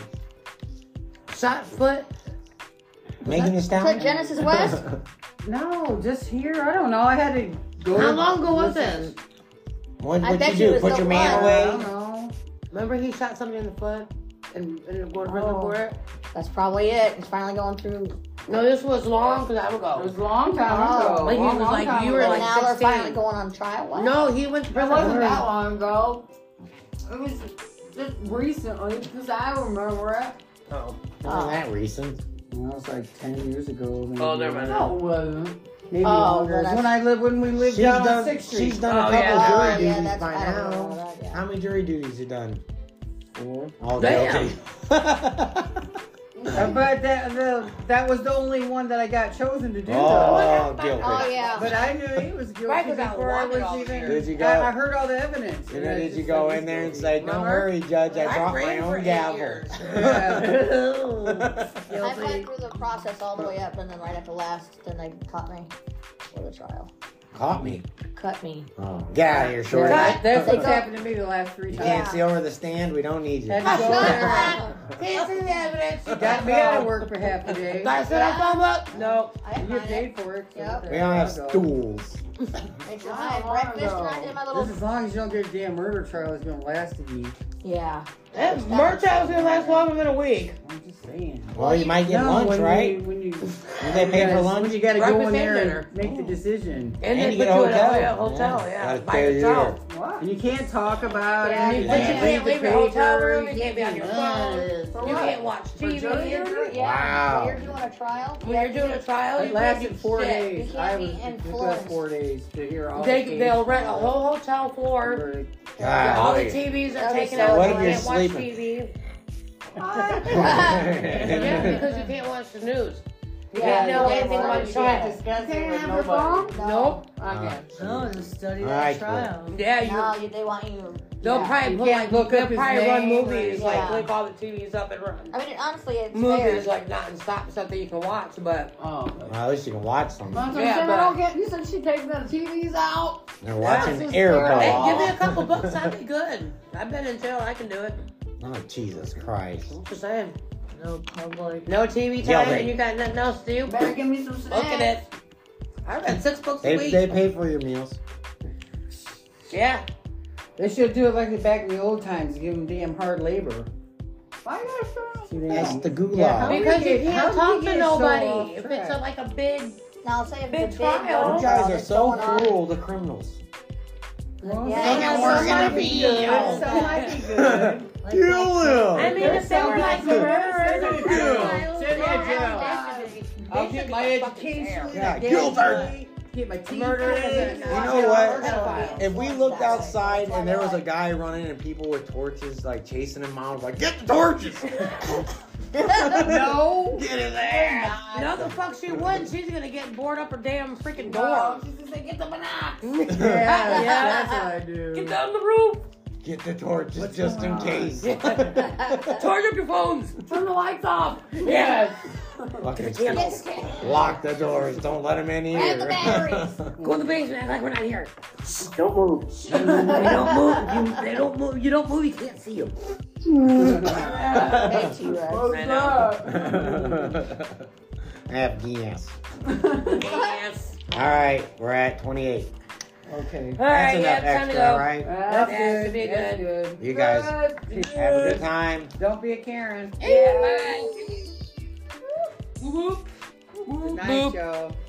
E: Shot foot?
A: Making you
D: Is that
A: stand?
D: Genesis West?
C: No, just here. I don't know. I had to go.
E: How long ago was this?
A: What
D: I
A: would
D: bet
A: you
D: you
A: do?
D: was
A: Put
D: the
A: your man
D: one.
C: I don't
A: away?
C: know.
E: Remember he shot somebody in the foot and going to prison
D: Oh.
E: for it?
D: That's probably it. He's finally going through.
E: No, this was long time
C: It
E: ago.
C: was a long time
D: Oh.
C: ago.
E: Like, he
C: Long,
E: was
C: long
E: like,
C: time
E: you were
C: ago.
D: And
E: like
D: now they're
E: 16.
D: finally going on trial. What?
E: No, he went to
B: It
E: prison
B: wasn't
E: for
B: that
E: it.
B: long ago. It was just recently, because I remember it.
E: Oh.
A: Wasn't that recent?
C: Well, that was like 10 years ago. Maybe.
E: Oh, never mind.
B: No, it wasn't.
C: Maybe
D: Oh,
C: longer.
D: well,
C: It's when we lived
A: She's
C: down on
A: done,
C: 6th Street.
A: she's done
E: Oh,
A: a couple
E: yeah.
D: Oh,
A: jury
D: yeah,
A: duties
D: that's,
A: by
D: I don't
A: now.
D: remember that, yeah.
A: How many jury duties you done?
C: 4.
A: All
E: Damn.
A: guilty.
G: But that was the only one that I got chosen to do.
A: Oh, guilty.
D: Oh yeah.
G: But I knew he was guilty
E: Right, 'cause I
G: before I
E: wanted all
G: was
E: the
G: even.
A: Did you go?
G: I heard all the evidence.
A: And then
G: I
A: did
G: just
A: you go
G: like,
A: in there and
G: he's
A: say,
G: guilty.
A: "Don't worry, Judge, I brought my
E: ran for
A: own
E: 8
A: gavel."
E: years.
G: Yeah.
D: I went through the process all the way up, and then right after last, then they caught me for the trial.
A: Caught me.
D: Cut me.
A: Oh, get out of here, shorty.
G: Yeah, that's
D: They
G: what's
D: go-
G: happened to me the last 3
A: You
G: times.
A: can't see over the stand. We don't need you.
G: Had to go there.
E: Can't see the evidence.
G: Got me out of work for half a day.
E: That's what I'm talking about. No.
D: I
G: You
D: didn't
G: get
D: mind
G: paid
D: it.
G: for it. So
D: Yep.
G: there
A: We don't have
G: you go.
A: stools.
D: Make sure I had breakfast and I did my little.
G: Just as long as you don't get a damn murder trial, it's gonna last a week.
D: Yeah.
E: That murder trial's gonna last longer than a week.
G: I'm just saying.
A: Well, you might get lunch,
G: when
A: right?
G: When you
A: Do they pay for lunch?
G: When you gotta go
E: Breakfast
G: in
E: and
G: there
E: dinner.
G: and make the decision.
E: And
A: And
E: they
A: you
E: put
A: get a
E: you in
A: hotel.
E: a hotel, yeah.
A: Gotta
E: By
A: stay
E: yourself.
G: What? And you can't talk about
D: Yeah,
G: it.
D: you
E: But you
D: can't
E: can't leave your hotel room, you
G: you
E: can't be on your phone, you can't watch TV.
D: Yeah.
A: Wow.
D: When you're doing a trial.
E: When you're doing a trial,
G: It
E: you
G: lasted
E: can't do
G: 4
E: shit.
G: days.
D: You can't
G: I
D: be
G: was it took us
D: influenced.
G: 4 days to hear all.
E: They'll rent a whole hotel floor.
A: God,
E: All
A: what
E: the
A: if-
E: TVs are
D: That'd be
E: taken
D: so
E: out.
A: What
E: You
A: if you're
E: can't watch
A: sleeping?
E: TV. Yeah, because you can't watch the news. You can't know anything about the trial.
C: Can't have your phone?
E: Nope.
C: Okay.
F: No, just study
A: All
F: that
A: right,
F: trial.
E: Yeah, you.
D: No, they want you.
E: They'll
D: Yeah.
E: probably
G: You
E: put
G: can't
E: like
G: look
E: they'll
G: up his
E: probably run
G: name or
E: movies like
D: anything.
E: link all the TVs up and run.
D: I mean, honestly, it's
E: Movies
D: fair.
E: like not and stop stuff that you can watch, but
G: Oh.
A: Well, at least you can watch something.
C: That's what
E: Yeah,
C: I'm saying.
E: but-
C: I don't get. You said she takes the TVs out.
A: They're watching
C: just
A: Airboat.
E: hey,
C: terrible.
E: give me a couple bucks, I'd be good. I've been in jail, I can do it.
A: Oh, Jesus Christ.
E: Just saying.
F: No public.
E: No TV
A: Yeah,
E: time
A: they-
E: and you got nothing else to do.
C: Better give me some snacks.
E: Look at it. I read 6 books a
A: They
E: week.
A: pay for your meals.
E: Yeah.
G: They should do it like back in the old times. Give them damn hard labor.
C: Why you gotta show?
G: See, they
A: That's
G: have-
A: the gulag.
G: Yeah, how-
E: Because you
G: how
E: can't
G: do
E: talk
G: get
E: to
G: so
E: nobody.
G: off
E: If
G: track?
E: it's like a big
D: Now, say if
E: Big
D: it's a big
E: trial.
A: You guys are
D: that's
A: so
D: going on.
A: cruel to criminals.
D: Yeah,
G: Some
E: we're gonna
G: might
E: be
G: good,
E: good.
G: Some might be good.
A: Kill him!
E: I mean, if they were like murderers or
G: Send it to
E: pedophiles,
G: Send it to
E: they
G: jail.
E: should
G: I'll
E: be
G: get my education.
A: Yeah,
G: Get
A: guilt
G: my-
A: her.
G: Get my teeth.
E: Murderers.
A: You
E: Yeah.
A: know what?
E: Pedophiles.
A: If we looked outside and there was a guy running and people with torches like chasing him out, like, get the torches!
G: No.
A: Get his ass!
E: No, the fuck she wouldn't. She's gonna get bored up her damn freaking door.
C: No, she's gonna say, get the binocs.
G: Yeah,
E: Yeah.
G: that's what I do.
E: Get down the roof.
A: Get the torches
G: What's
A: just in
G: going on?
A: case.
E: Charge up your phones.
C: Turn the lights off.
E: Yes.
A: Fucking
D: Yes.
A: lock the doors. Don't let him in here.
D: Grab the batteries.
E: Go in the basement. Act like we're not here. Don't move. They don't move. They don't move. You don't move. You can't see them.
D: Hey, T-Rex.
C: What's
E: I
C: up?
A: Have gas.
E: Yes.
A: All right, we're at 28.
G: Okay.
E: All
A: That's
E: right.
A: enough
E: Yeah, time to
A: extra,
E: go.
A: all right?
G: That's
E: That should
G: good.
E: be
G: That's
E: good.
G: good.
A: You guys have a good time.
G: Don't be a Karen.
E: Yeah.
G: Good night, y'all.